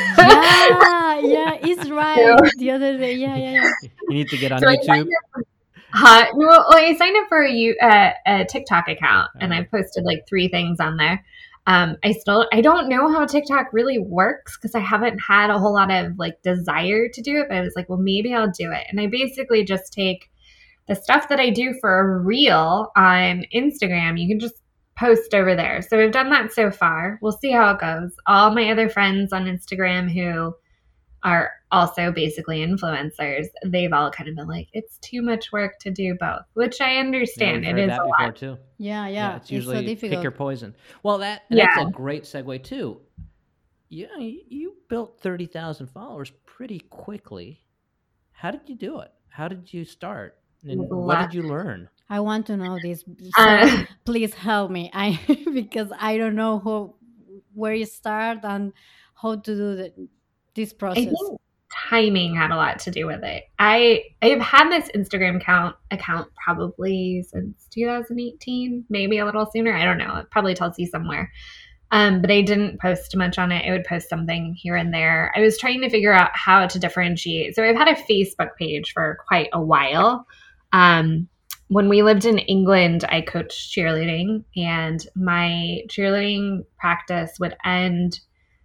Yeah, yeah, it's right. So, The other day, yeah, yeah, yeah. You need to get on so I YouTube. signed up, uh, no, well, I signed up for a, you- uh, a TikTok account, and Uh-huh. I've posted like three things on there. Um, I still I don't know how TikTok really works because I haven't had a whole lot of like desire to do it. But I was like, well, maybe I'll do it, and I basically just take the stuff that I do for a reel on Instagram. You can just post over there. So we've done that so far. We'll see how it goes. All my other friends on Instagram who are also basically influencers, they've all kind of been like, it's too much work to do both, which I Yeah, understand. we've It heard is that a before lot. too. Yeah, Yeah, yeah. it's It's so usually pick your difficult. poison. Well, that Yeah. that's a great segue too. Yeah, you, you built thirty thousand followers pretty quickly. How did you do it? How did you start? And With what luck. did you learn? I want to know this. Uh, So please help me. I because I don't know who where you start and how to do the, this I process. think timing had a lot to do with it. I I've had this Instagram account account probably since two thousand eighteen, maybe a little sooner. I don't know. It probably tells you somewhere. Um, but I didn't post much on it. I would post something here and there. I was trying to figure out how to differentiate. So I've had a Facebook page for quite a while. Um, when we lived in England, I coached cheerleading, and my cheerleading practice would end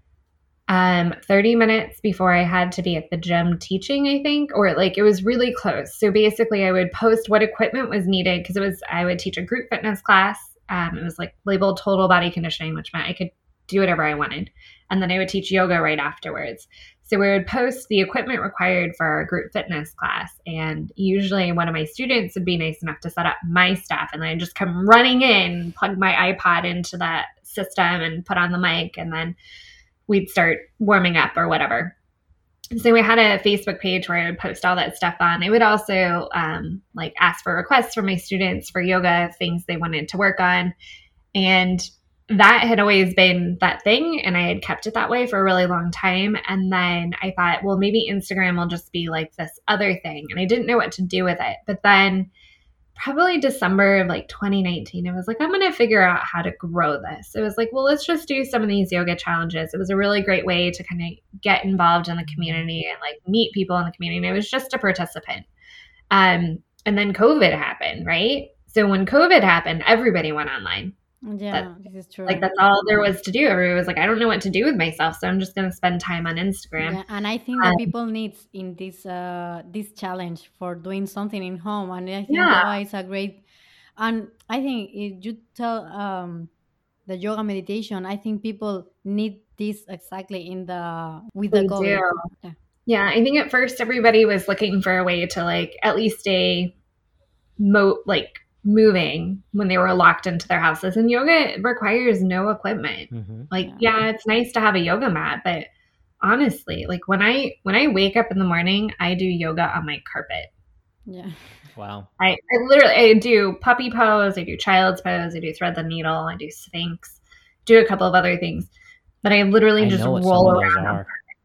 um, thirty minutes before I had to be at the gym teaching, I think, or like it was really close. So basically, I would post what equipment was needed because it was, I would teach a group fitness class. Um, it was like labeled total body conditioning, which meant I could do whatever I wanted. And then I would teach yoga right afterwards. So we would post the equipment required for our group fitness class. And usually one of my students would be nice enough to set up my stuff. And then I'd just come running in, plug my iPod into that system and put on the mic. And then we'd start warming up or whatever. So we had a Facebook page where I would post all that stuff on. I would also um, like ask for requests from my students for yoga, things they wanted to work on. And that had always been that thing. And I had kept it that way for a really long time. And then I thought, well, maybe Instagram will just be like this other thing. And I didn't know what to do with it. But then probably December of like twenty nineteen, I was like, I'm going to figure out how to grow this. It was like, well, let's just do some of these yoga challenges. It was a really great way to kind of get involved in the community and like meet people in the community. I was just a participant. Um, and then COVID happened, right? So when COVID happened, everybody went online. Yeah, this is true. Like that's all there was to do. Everybody was like, I don't know what to do with myself, so I'm just going to spend time on Instagram. Yeah, and I think that people need in this uh this challenge for doing something in home, and I think Yeah. yoga is a great. And I think if you tell um the yoga meditation, I think people need this exactly in the with the They COVID. do. Yeah. Yeah, I think at first everybody was looking for a way to like at least stay mo like moving when they were locked into their houses. And yoga requires no equipment. Mm-hmm. Like, Yeah. yeah, it's nice to have a yoga mat, but honestly, like when I when I wake up in the morning, I do yoga on my carpet. Yeah. Wow. I, I literally I do puppy pose, I do child's pose, I do thread the needle, I do sphinx, do a couple of other things. But I literally I just know what some roll of those around. are.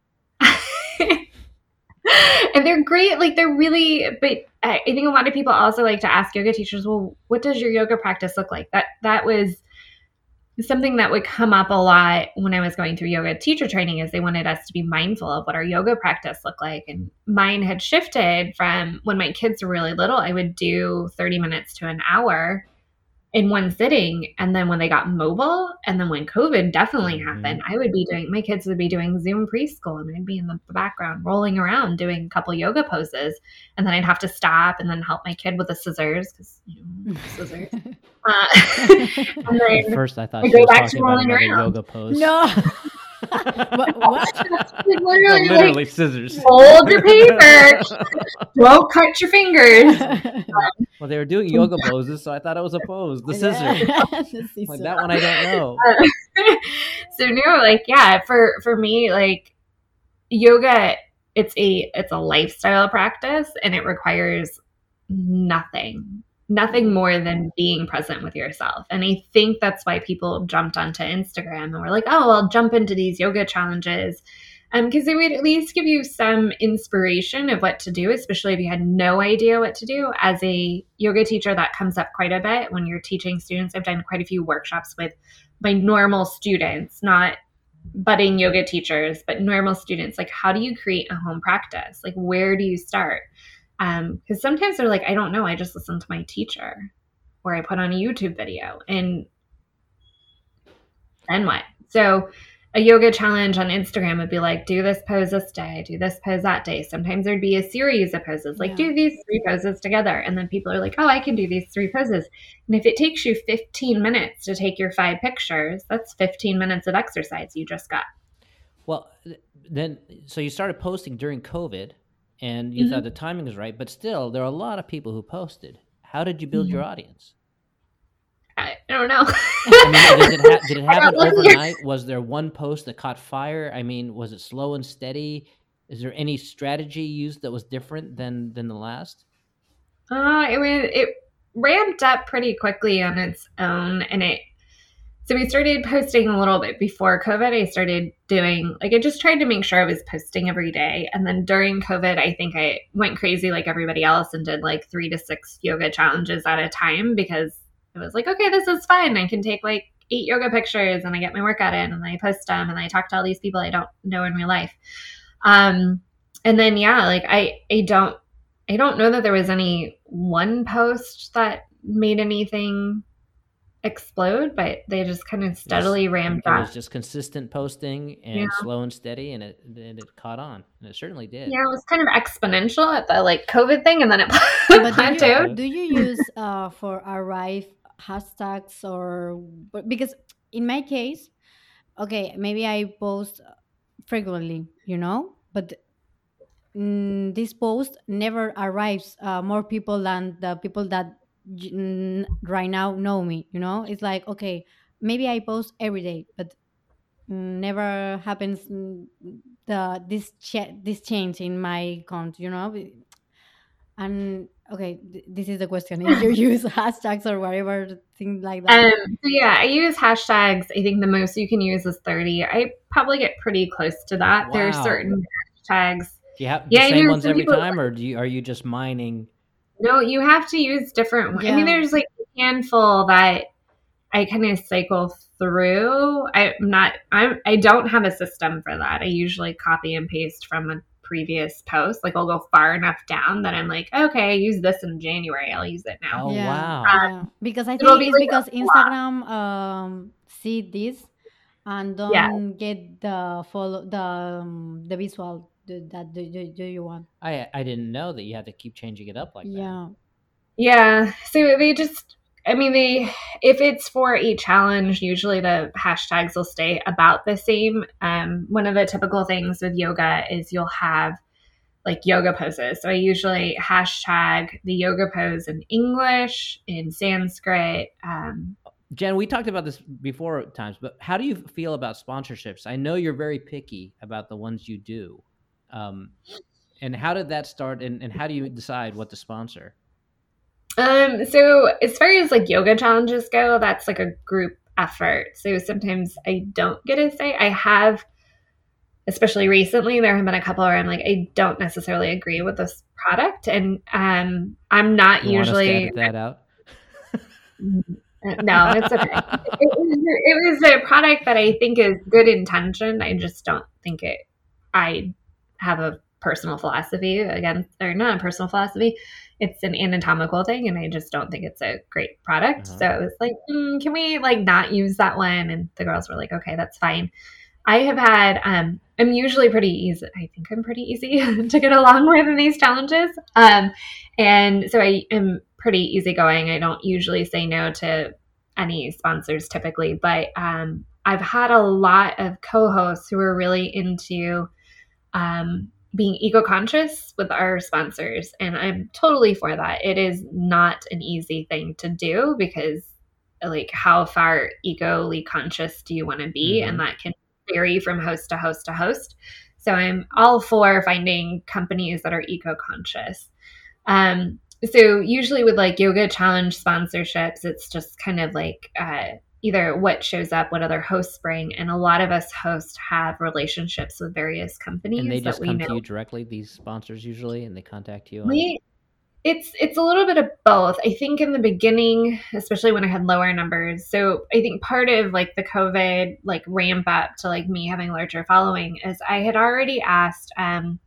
And they're great. Like they're really, but I I think a lot of people also like to ask yoga teachers, well, what does your yoga practice look like? That, that was something that would come up a lot when I was going through yoga teacher training is they wanted us to be mindful of what our yoga practice looked like. And mine had shifted from when my kids were really little, I would do thirty minutes to an hour in one sitting. And then when they got mobile, and then when COVID definitely Mhm. happened, I would be doing, my kids would be doing Zoom preschool, and I'd be in the background rolling around doing a couple yoga poses. And then I'd have to stop and then help my kid with the scissors because, you know, scissors. Uh, and At then first, I thought I she go was back to talking about rolling another around. yoga pose. No. What? what? like, No, literally, literally like, scissors. fold your paper. Don't cut your fingers. Well, they were doing yoga poses, so I thought it was a pose. The scissor. The Like scissor. that one, I don't know. Uh, so no, like yeah, for for me, like yoga, it's a it's a lifestyle practice, and it requires nothing, nothing more than being present with yourself. And I think that's why people jumped onto Instagram and were like, oh, I'll jump into these yoga challenges. Um, because it would at least give you some inspiration of what to do, especially if you had no idea what to do. As a yoga teacher, that comes up quite a bit when you're teaching students. I've done quite a few workshops with my normal students, not budding yoga teachers, but normal students. Like, how do you create a home practice? Like, where do you start? Um, because sometimes they're like, I don't know, I just listen to my teacher, or I put on a YouTube video, and then what? So a yoga challenge on Instagram would be like, do this pose this day, do this pose that day. Sometimes there'd be a series of poses, like Yeah. do these three poses together. And then people are like, oh, I can do these three poses. And if it takes you fifteen minutes to take your five pictures, that's fifteen minutes of exercise you just got. Well, th- then, so you started posting during COVID, and you Mhm. thought the timing was right, but still, there are a lot of people who posted. How did you build your audience? I don't know. I mean, did it, ha- did it I happen don't know. overnight? Was there one post that caught fire? I mean, was it slow and steady? Is there any strategy used that was different than than the last? Uh, it was it ramped up pretty quickly on its own, and it. So we started posting a little bit before COVID. I started doing like I just tried to make sure I was posting every day, and then during COVID, I think I went crazy like everybody else and did like three to six yoga challenges at a time, because it was like, okay, this is fun. I can take like eight yoga pictures and I get my workout in, and I post them, and I talk to all these people I don't know in real life. Um, and then yeah, like I I don't. I don't know that there was any one post that made anything explode, but they just kind of steadily ramped It up. was just consistent posting and Yeah. slow and steady, and it and it caught on, and it certainly did. Yeah, it was kind of exponential at the like COVID thing, and then it But do you, plateaued. do you use uh, for arrive hashtags, or but- because in my case, okay, maybe I post frequently, you know, but mm, this post never arrives uh, more people than the people that j- n- right now know me. You know, it's like, okay, maybe I post every day, but mm, never happens mm, the this cha- this change in my account. You know, and okay, th- this is the question: if you use hashtags or whatever things like that. Um, so yeah, I use hashtags. I think the most you can use is thirty. I probably get pretty close to that. There are Wow. certain hashtags. Do you have the Yeah, I same know ones some every people- time, or do you are you just mining? No, you have to use different ones. I mean, Yeah. there's like a handful that I kind of cycle through. I'm not, I'm, I don't have a system for that. I usually copy and paste from a previous post. Like I'll go far enough down that I'm like, okay, I used this in January. I'll use it now. Oh Yeah. wow! Yeah, because I It'll think be it's like a because block. Instagram um see this and don't Yeah. get the follow the um, the visual the, that do, do, do you want. I I didn't know that you had to keep changing it up like that. Yeah, Yeah. So they just, I mean, they, if it's for a challenge, usually the hashtags will stay about the same. Um, one of the typical things with yoga is you'll have like yoga poses. So I usually hashtag the yoga pose in English, in Sanskrit. Um, Jen, we talked about this before at times, but how do you feel about sponsorships? I know you're very picky about the ones you do. Um, and how did that start, and, and how do you decide what to sponsor? Um, so as far as like yoga challenges go, that's like a group effort. So sometimes I don't get a say. I have, especially recently, there have been a couple where I'm like, I don't necessarily agree with this product, and um, I'm not You want us to usually. edit that out? No, it's okay. It was, it was a product that I think is good intention. I just don't think it. I have a personal philosophy against, or not a personal philosophy. It's an anatomical thing, and I just don't think it's a great product. Uh-huh. So it was like, mm, can we like not use that one? And the girls were like, okay, that's fine. I have had. Um, I'm usually pretty easy. I think I'm pretty easy to get along with in these challenges. Um, and so I am pretty easygoing. I don't usually say no to any sponsors typically, but um, I've had a lot of co-hosts who are really into um, being eco-conscious with our sponsors. And I'm totally for that. It is not an easy thing to do because like how far eco-ly conscious do you want to be? Mhm. And that can vary from host to host to host. So I'm all for finding companies that are eco-conscious. Um, so usually with like yoga challenge sponsorships, it's just kind of like uh, either what shows up, what other hosts bring. And a lot of us hosts have relationships with various companies And they just that we come know. to you directly, these sponsors usually, and they contact you. On... We, it's it's a little bit of both. I think in the beginning, especially when I had lower numbers. So I think part of like the COVID like ramp up to like me having larger following is I had already asked um,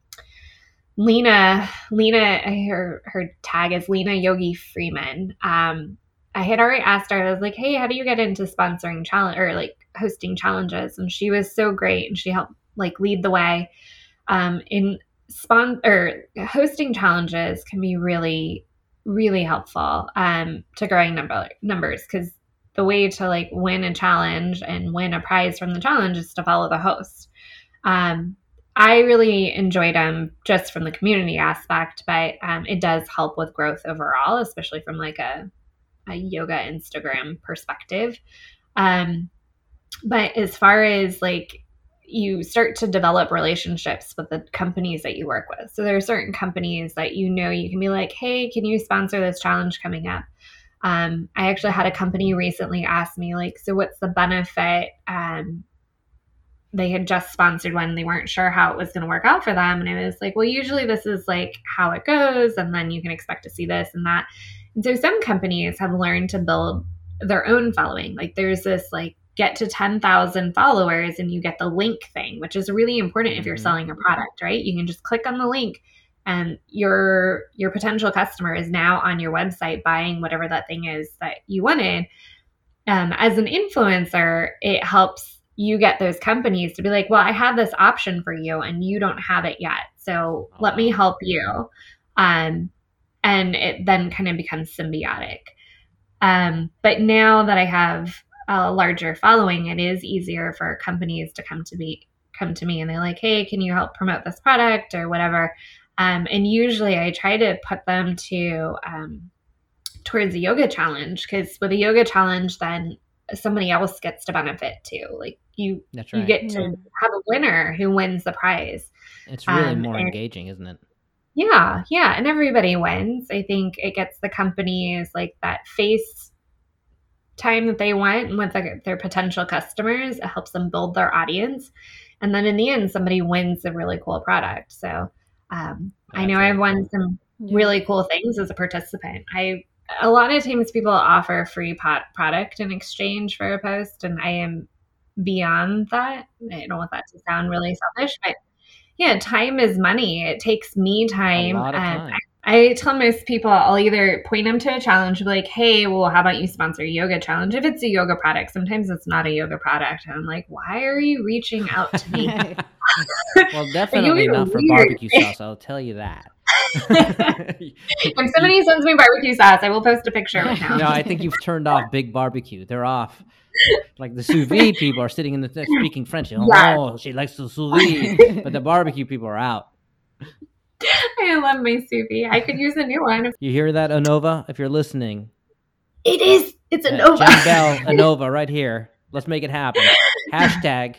Lena, Lena, her her tag is Lena Yogi Freeman. Um, I had already asked her, I was like, hey, how do you get into sponsoring challenge or like hosting challenges? And she was so great and she helped like lead the way. Um, in spon or hosting challenges can be really, really helpful um, to growing number numbers because the way to like win a challenge and win a prize from the challenge is to follow the host. Um, I really enjoyed them just from the community aspect, but um, it does help with growth overall, especially from like a, a yoga Instagram perspective. Um, but as far as like you start to develop relationships with the companies that you work with. So there are certain companies that you know you can be like, hey, can you sponsor this challenge coming up? Um, I actually had a company recently ask me like, so what's the benefit? Um, they had just sponsored one. They weren't sure how it was going to work out for them. And it was like, well, usually this is like how it goes. And then you can expect to see this and that. And so some companies have learned to build their own following. Like there's this like get to ten thousand followers and you get the link thing, which is really important if you're Mhm. selling a product, right? You can just click on the link and your, your potential customer is now on your website buying whatever that thing is that you wanted. Um, as an influencer, it helps you get those companies to be like, well, I have this option for you and you don't have it yet. So let me help you. Um, and it then kind of becomes symbiotic. Um, but now that I have a larger following, it is easier for companies to come to me, come to me and they're like, hey, can you help promote this product or whatever? Um, and usually I try to put them to, um, towards a yoga challenge because with a yoga challenge, then somebody else gets to benefit too. Like you, That's right. you get to Yeah. have a winner who wins the prize. It's really Um, more and- engaging, isn't it? Yeah, yeah, and everybody wins. I think it gets the companies like that face time that they want with their, their potential customers. It helps them build their audience, and then in the end, somebody wins a really cool product. So um, I That's know really I've won cool. some Yeah. really cool things as a participant. I a lot of times people offer free pot product in exchange for a post, and I am beyond that. I don't want that to sound really selfish, but yeah, time is money. It takes me time. A lot of Um, time. I tell most people I'll either point them to a challenge, be like, hey, well, how about you sponsor a yoga challenge? If it's a yoga product, sometimes it's not a yoga product. And I'm like, why are you reaching out to me? Well, definitely you're not for weird. barbecue sauce. I'll tell you that. If somebody sends me barbecue sauce, I will post a picture right now. No, I think you've turned off big barbecue. They're off. Like the sous vide people are sitting in the speaking French. Oh, Yes. she likes the sous vide, but the barbecue people are out. I love my sous vide. I could use a new one. You hear that, Anova? If you're listening, It is. It's a yeah, Nova. Jen Bell, Anova, right here. Let's make it happen. Hashtag.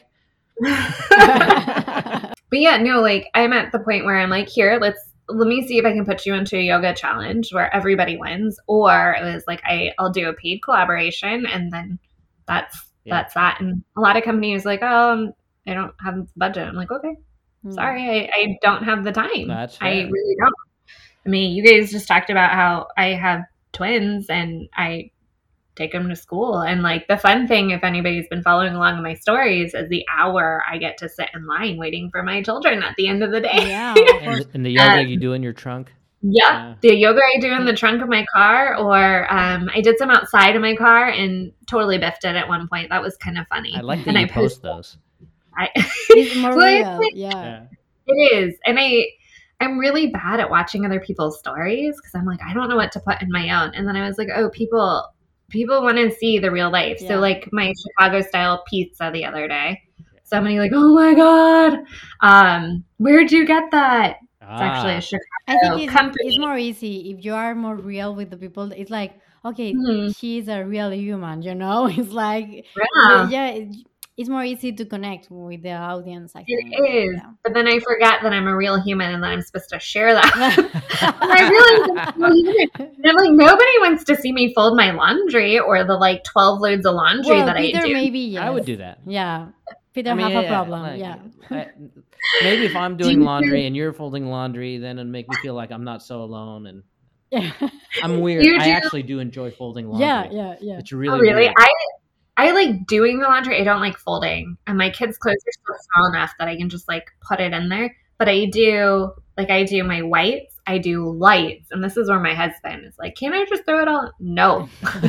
But yeah, no, like I'm at the point where I'm like, here, let's let me see if I can put you into a yoga challenge where everybody wins. Or it was like I, I'll do a paid collaboration and then that's Yeah. that's that. And a lot of companies like, oh, um, I don't have the budget. I'm like, okay, Mm. sorry, I, I don't have the time. That's I fair. really don't. I mean, you guys just talked about how I have twins and I take them to school. And like the fun thing, if anybody's been following along in my stories, is the hour I get to sit in line waiting for my children at the end of the day. Yeah, of And, course. the- and the yoga Um, you do in your trunk. Yeah, the yoga I do in the trunk of my car, or um, I did some outside of my car and totally biffed it at one point. That was kind of funny. I like that and you I post post- those. I, It's more Well, it's real. like- Yeah. Yeah. It is. And I I'm really bad at watching other people's stories because I'm like, I don't know what to put in my own. And then I was like, oh, people people want to see the real life. Yeah. So like my Chicago style pizza the other day. so many like, oh my God, um, where'd you get that? It's actually Ah, a Chicago I think it's, company. it's more easy if you are more real with the people. It's like, okay, Mhm. she's a real human, you know? It's like, Yeah, yeah, it, it's more easy to connect with the audience, I think. it is. Yeah. But then I forget that I'm a real human and that I'm supposed to share that. And I realize I'm a real human. And I'm like, nobody wants to see me fold my laundry or the like twelve loads of laundry Well, that Peter, I do. maybe yes. I would do that. Yeah, Peter I mean, have a yeah, problem. like, yeah. I- maybe if I'm doing you- laundry and you're folding laundry, then it'd make me feel like I'm not so alone. And Yeah. I'm weird. You I do- actually do enjoy folding laundry. yeah, yeah, yeah. It's really, Oh, really? weird. I I like doing the laundry. I don't like folding. And my kids' clothes are still small enough that I can just like put it in there. But I do like I do my whites, I do lights, and this is where my husband is like, "Can I just throw it all?" No.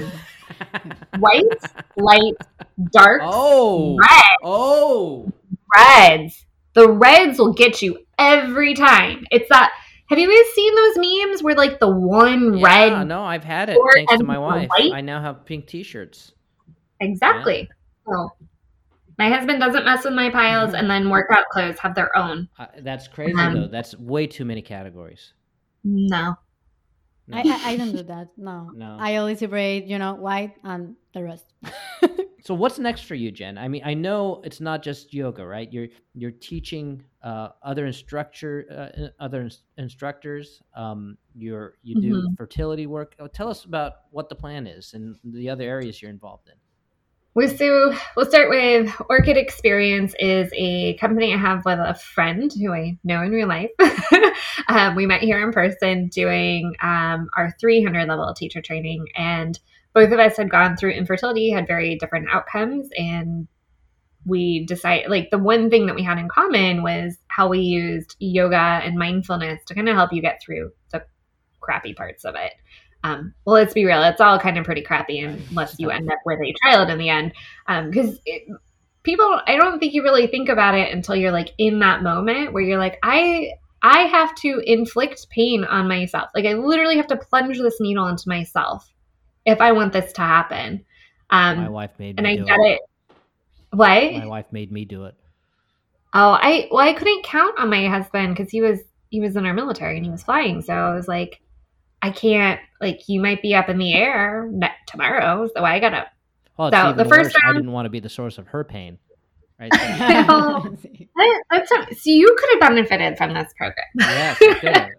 Whites, lights, darks, Oh, red. oh, Reds. The reds will get you every time. It's that. Have you guys seen those memes where like the one yeah, red? no, I've had it short thanks to and my the wife. white? I now have pink T-shirts. Exactly. So my husband doesn't mess with my piles, Mhm. and then workout clothes have their own. Uh, that's crazy Um, though. That's way too many categories. No. No. I, I, I don't do that. No. No. I only separate, you know, white and the rest. So what's next for you, Jen? I mean, I know it's not just yoga, right? You're you're teaching uh, other instructor, uh, other ins- instructors. Um, you're you do Mhm. fertility work. Oh, tell us about what the plan is and the other areas you're involved in. We so we'll start with Orchid Experience is a company I have with a friend who I know in real life. um, we met here in person doing um, our three hundred level teacher training, and both of us had gone through infertility, had very different outcomes, and we decided like the one thing that we had in common was how we used yoga and mindfulness to kind of help you get through the crappy parts of it. Um, well, let's be real. It's all kind of pretty crappy unless you end up with a child in the end. Because um, people, I don't think you really think about it until you're like in that moment where you're like, I, I have to inflict pain on myself. Like I literally have to plunge this needle into myself if I want this to happen. Um, My wife made and me I do get it. it. What? My wife made me do it. Oh, I well, I couldn't count on my husband because he was he was in our military and he was flying. So I was like, I can't, like, you might be up in the air ne- tomorrow, so I gotta. Well, it's So even the first worse. I round- didn't want to be the source of her pain. Right. So, That- That's a- so you could have benefited from this program. yes, I could have.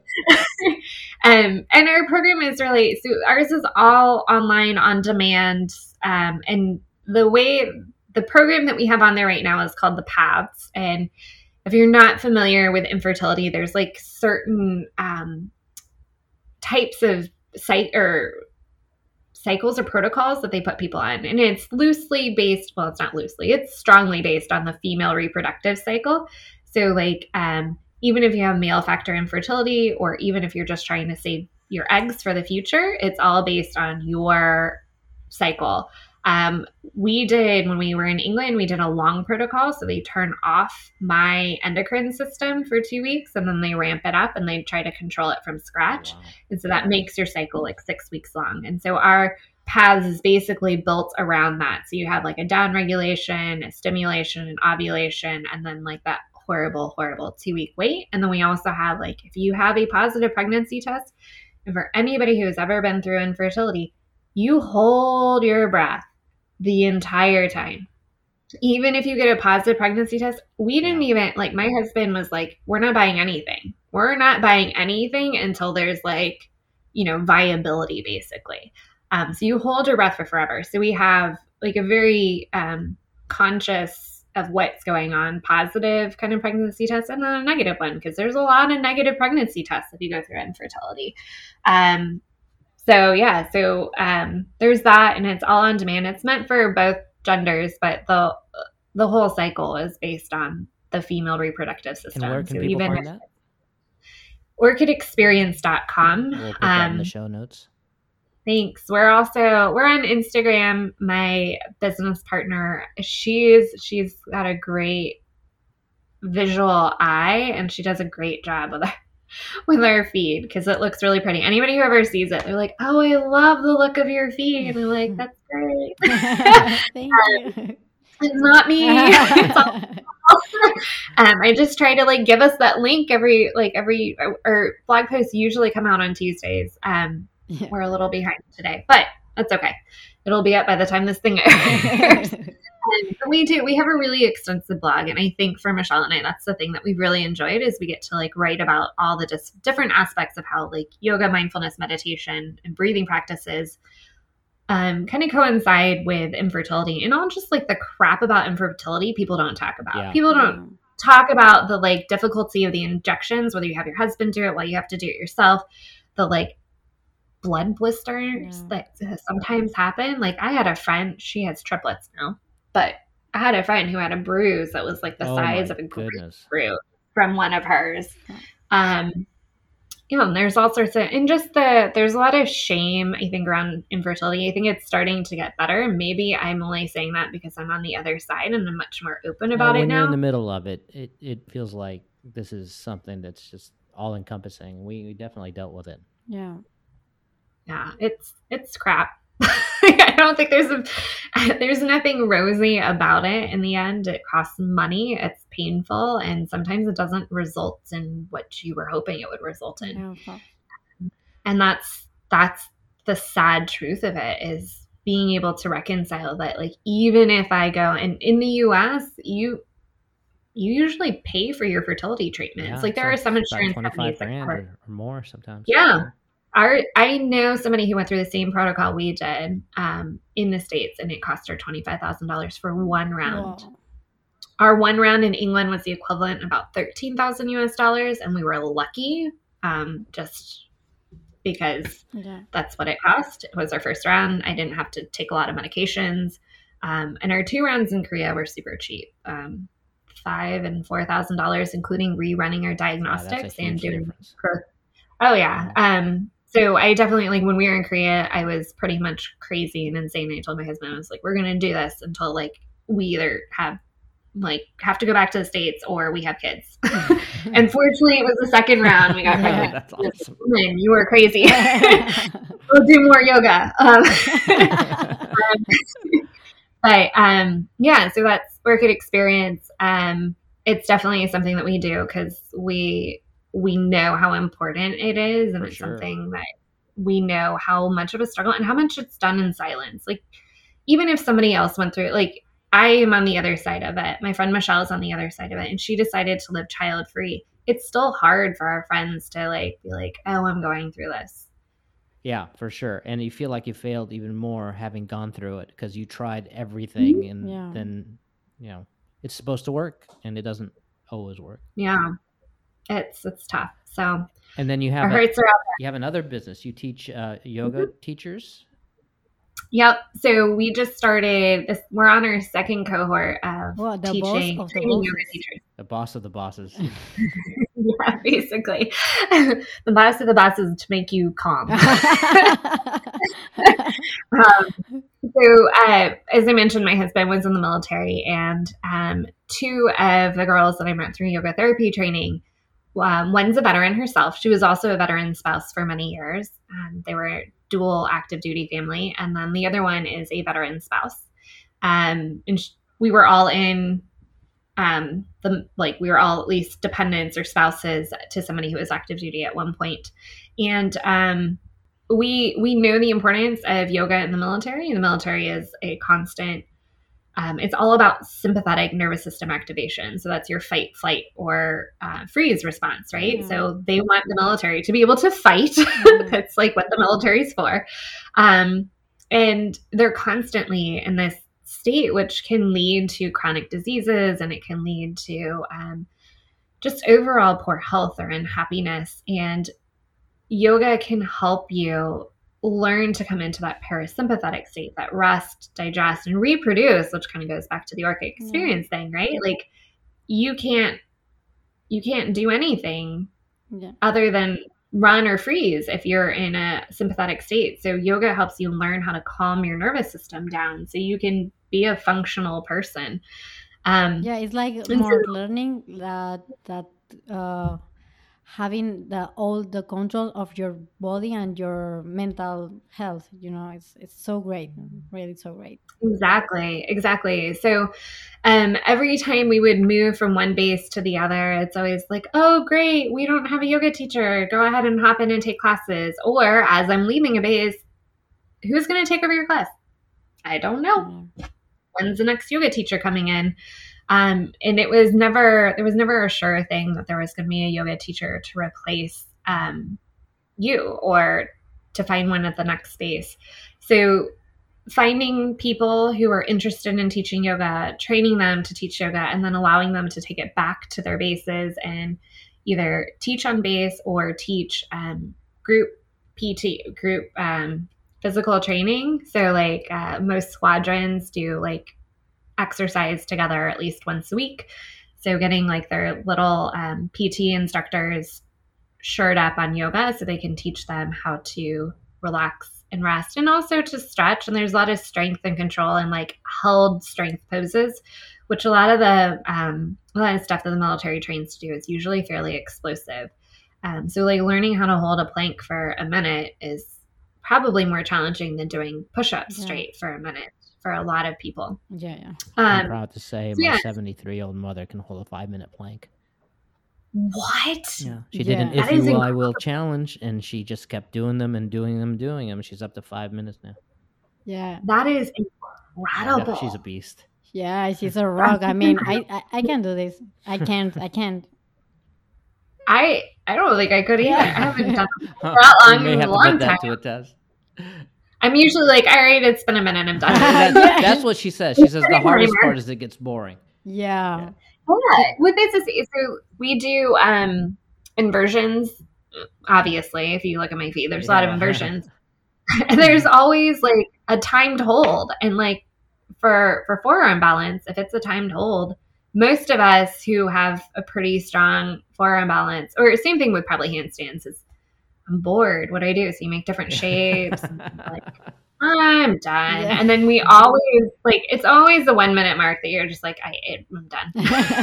um, and our program is really so ours is all online on demand, um, and the way the program that we have on there right now is called the Paths. And if you're not familiar with infertility, there's like certain um, types of site or cycles or protocols that they put people on. And it's loosely based, well, it's not loosely, it's strongly based on the female reproductive cycle. So like, um, even if you have male factor infertility, or even if you're just trying to save your eggs for the future, it's all based on your cycle. Um, we did, when we were in England, we did a long protocol. So they turn off my endocrine system for two weeks and then they ramp it up and they try to control it from scratch. Wow. And so that makes your cycle like six weeks long. And so our Paths is basically built around that. So you have like a down regulation, a stimulation, an ovulation, and then like that horrible, horrible two week wait. And then we also have like, if you have a positive pregnancy test, and for anybody who has ever been through infertility, you hold your breath the entire time. Even if you get a positive pregnancy test, we didn't even, like, my husband was like, we're not buying anything. We're not buying anything until there's like, you know, viability basically. Um, so you hold your breath for forever. So we have like a very um, conscious of what's going on, positive kind of pregnancy test, and then a negative one, because there's a lot of negative pregnancy tests if you go through infertility. Um, So yeah, so um, there's that, and it's all on demand. It's meant for both genders, but the the whole cycle is based on the female reproductive system. And where can so people even find that? orchid experience dot com. We'll put that in Um, the show notes. thanks. We're also we're on Instagram. My business partner, she's she's got a great visual eye, and she does a great job with it. With our feed, because it looks really pretty. Anybody who ever sees it, they're like, "Oh, I love the look of your feed," and I'm like, "That's great." Thank you. It's not me. It's all um, I just try to like give us that link every like every or blog posts usually come out on Tuesdays. Um, Yeah. we're a little behind today, but that's okay. It'll be up by the time this thing airs. And we do. We have a really extensive blog, and I think for Michelle and I, that's the thing that we've really enjoyed is we get to like write about all the just different aspects of how like yoga, mindfulness, meditation, and breathing practices um, kind of coincide with infertility, and all just like the crap about infertility people don't talk about. Yeah. People don't talk about the like difficulty of the injections, whether you have your husband do it, while you have to do it yourself, the like blood blisters Yeah. that sometimes happen. Like I had a friend, she has triplets now, but I had a friend who had a bruise that was like the Oh size my of a goodness. grapefruit from one of hers. Um, you know, and there's all sorts of, and just the, there's a lot of shame, I think, around infertility. I think it's starting to get better. Maybe I'm only saying that because I'm on the other side and I'm much more open Yeah, about when it you're now. in the middle of it, it, it feels like this is something that's just all encompassing. We, we definitely dealt with it. Yeah. Yeah, it's it's crap. I don't think there's a there's nothing rosy about it. In the end, it costs money. It's painful, and sometimes it doesn't result in what you were hoping it would result in. Yeah, of course. And that's that's the sad truth of it, is being able to reconcile that. Like, even if I go, and in the U S, you you usually pay for your fertility treatments. Yeah, like there are it's some about insurance twenty-five companies that grand cover. or, or more sometimes. Yeah. Our, I know somebody who went through the same protocol we did um, in the States, and it cost her twenty-five thousand dollars for one round. Wow. Our one round in England was the equivalent of about thirteen thousand U S dollars, and we were lucky um, just because Yeah. that's what it cost. It was our first round. I didn't have to take a lot of medications. Um, and our two rounds in Korea were super cheap. Um, five and four thousand dollars, including rerunning our Yeah, diagnostics that's a and huge doing difference. growth. Oh yeah. Um, so I definitely, like, when we were in Korea, I was pretty much crazy and insane. I told my husband, I was like, we're gonna do this until like we either have like have to go back to the States or we have kids. And fortunately, it was the second round. We got Yeah. pregnant. That's awesome. Man, you were crazy. We'll do more yoga. Um, but um, yeah, so that's Orchid Experience. Um, it's definitely something that we do because we we know how important it is, and For it's sure. something that we know how much of a struggle and how much it's done in silence. Like, even if somebody else went through it, like, I am on the other side of it. My friend Michelle is on the other side of it, and she decided to live child free. It's still hard for our friends to like be like, oh, I'm going through this. Yeah, for sure. And you feel like you failed even more having gone through it because you tried everything, and Yeah. then, you know, it's supposed to work and it doesn't always work. Yeah, it's it's tough. So And then you our have a, hearts are out. you have another business. You teach uh, yoga teachers. Yep. So we just started this. We're on our second cohort of Well, the teaching boss of the training yoga bosses. teachers. The boss of the bosses. Yeah, basically, the boss of the bosses to make you calm. Um, so, uh, as I mentioned, my husband was in the military, and um, two of the girls that I met through yoga therapy training, um, one's a veteran herself. She was also a veteran spouse for many years. Um, they were dual active duty family, and then the other one is a veteran spouse. Um, and sh- we were all in. Um, the like we were all at least dependents or spouses to somebody who was active duty at one point, and um, we we know the importance of yoga in the military. The military is a constant. Um, it's all about sympathetic nervous system activation. So that's your fight, flight, or uh, freeze response, right? Mhm. So they want the military to be able to fight. Mhm. That's like what the military's for, um, and they're constantly in this state, which can lead to chronic diseases, and it can lead to um, just overall poor health or unhappiness. And yoga can help you learn to come into that parasympathetic state, that rest, digest, and reproduce, which kind of goes back to the Orchid Experience thing, right? Like, you can't you can't do anything Yeah. other than run or freeze if you're in a sympathetic state. So yoga helps you learn how to calm your nervous system down so you can be a functional person. Um, Yeah, it's like And more so- learning that that uh, having the all the control of your body and your mental health. You know, it's it's so great, really so great. Exactly, exactly. So um, every time we would move from one base to the other, it's always like, oh, great, we don't have a yoga teacher. Go ahead and hop in and take classes. Or as I'm leaving a base, who's going to take over your class? I don't know. Yeah. When's the next yoga teacher coming in? Um, and it was never, there was never a sure thing that there was going to be a yoga teacher to replace um, you or to find one at the next space. So finding people who are interested in teaching yoga, training them to teach yoga, and then allowing them to take it back to their bases and either teach on base or teach um, group P T, group um, physical training. So like uh, most squadrons do like exercise together at least once a week. So getting like their little um, P T instructors shored up on yoga so they can teach them how to relax and rest and also to stretch. And there's a lot of strength and control and like held strength poses, which a lot of the um, a lot of stuff that the military trains to do is usually fairly explosive. Um, so like learning how to hold a plank for a minute is probably more challenging than doing push-ups Yeah. straight for a minute for a lot of people. Yeah, yeah. I'm Um, proud to say so my yeah. seventy-three-year-old mother can hold a five-minute plank. What? Yeah, she did an Yeah. If That is You I Will challenge, and she just kept doing them and doing them and doing them. She's up to five minutes now. Yeah. That is Yeah, incredible. she's a beast. Yeah, she's a rock. I mean, I, I, I can do this. I can't. I can't. I I don't think I could either. I haven't done it Huh, for that we long may in have a to long put that time. to a test. I'm usually like, all right, it's been a minute, I'm done. That- Yeah. That's what she says. She says the Pretty hardest minor. part is it gets boring. Yeah. Yeah, with this is so we do um inversions. Obviously, if you look at my feet, there's a lot of Yeah. inversions, and there's always like a timed hold. And like for for forearm balance, if it's a timed hold, most of us who have a pretty strong forearm balance, or same thing with probably handstands, is I'm bored. What do I do? So you make different shapes. And like, I'm done. Yeah. And then we always like it's always the one minute mark that you're just like, I I'm done.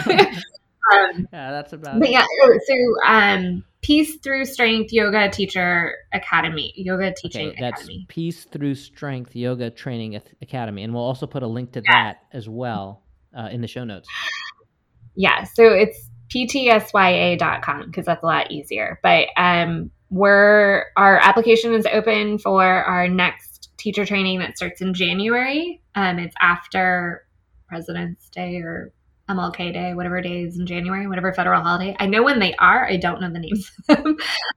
um, Yeah, that's about but it. yeah, so, so um, Peace Through Strength Yoga Teacher Academy, Yoga Teaching Okay, that's Academy. Peace Through Strength Yoga Training Ac- Academy, and we'll also put a link to that as well uh, in the show notes. Yeah, so it's p t s y a dot com because that's a lot easier. But um, we're our application is open for our next teacher training that starts in January. Um, it's after President's Day or M L K Day, whatever day is in January, whatever federal holiday. I know when they are. I don't know the names of them.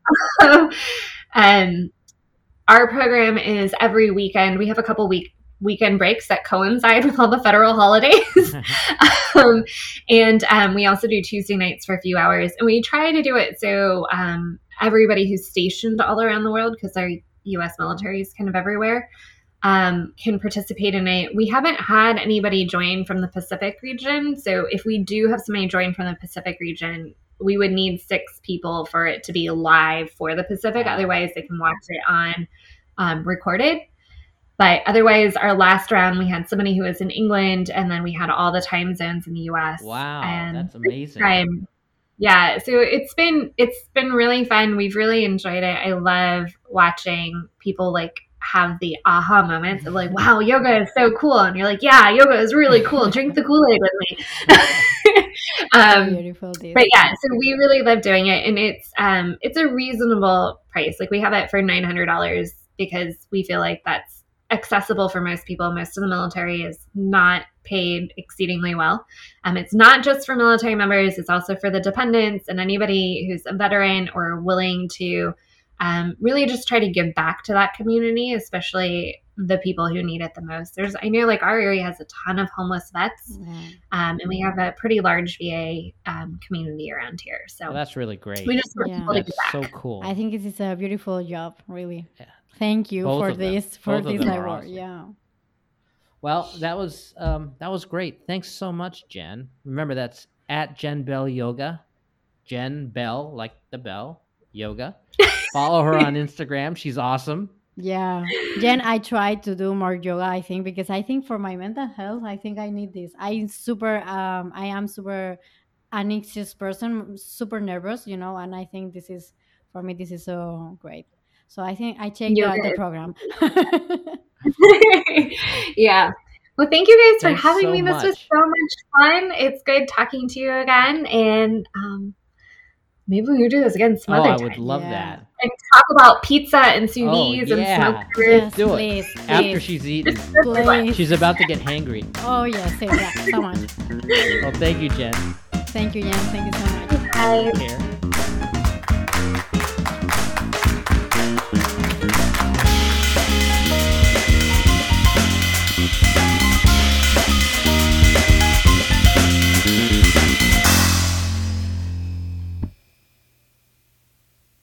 um, our program is every weekend. We have a couple week weekend breaks that coincide with all the federal holidays. um, and um, we also do Tuesday nights for a few hours. And we try to do it so um, everybody who's stationed all around the world, because our U S military is kind of everywhere, um, can participate in it. We haven't had anybody join from the Pacific region. So if we do have somebody join from the Pacific region, we would need six people for it to be live for the Pacific. Wow. Otherwise, they can watch it on um, recorded. But otherwise, our last round, we had somebody who was in England, and then we had all the time zones in the U S. Wow, and that's amazing. Time, yeah, so it's been it's been really fun. We've really enjoyed it. I love watching people like have the aha moments of like, wow, yoga is so cool, and you're like, yeah, yoga is really cool. Drink the Kool-Aid with me. um, Beautiful. This. but yeah, so we really love doing it, and it's um it's a reasonable price. Like we have it for nine hundred dollars because we feel like that's accessible for most people. Most of the military is not paid exceedingly well. Um, it's not just for military members, it's also for the dependents and anybody who's a veteran or willing to um, really just try to give back to that community, especially the people who need it the most. There's, I know like our area has a ton of homeless vets, Yeah. um, and we have a pretty large V A um, community around here. So Well, that's really great. we just want Yeah. people to That's give back. so cool. I think it is a beautiful job, really. Yeah. Thank you Both for of them. this for Both of this them are award. awesome. Yeah. Well, that was um, that was great. Thanks so much, Jen. Remember, that's at Jen Bell Yoga. Jen Bell, like the bell, yoga. Follow her on Instagram. She's awesome. Yeah. Jen, I try to do more yoga, I think, because I think for my mental health, I think I need this. I super um I am super anxious person, super nervous, you know, and I think this is, for me, this is so great. So I think I check You're the, the good. program. Yeah. Well, thank you guys Thanks for having so me. This was much. so much fun. It's good talking to you again. And um, maybe we will do this again some Oh, other I time. would love Yeah. that. And talk about pizza and sous Oh, vide yeah. and smokers. Yes, do it. please, After please. she's eaten. Please. She's about to get hangry. Oh, yes, yeah, so much. Well, thank you, Jen. Thank you, Jan. Thank you so much. Bye. Take care.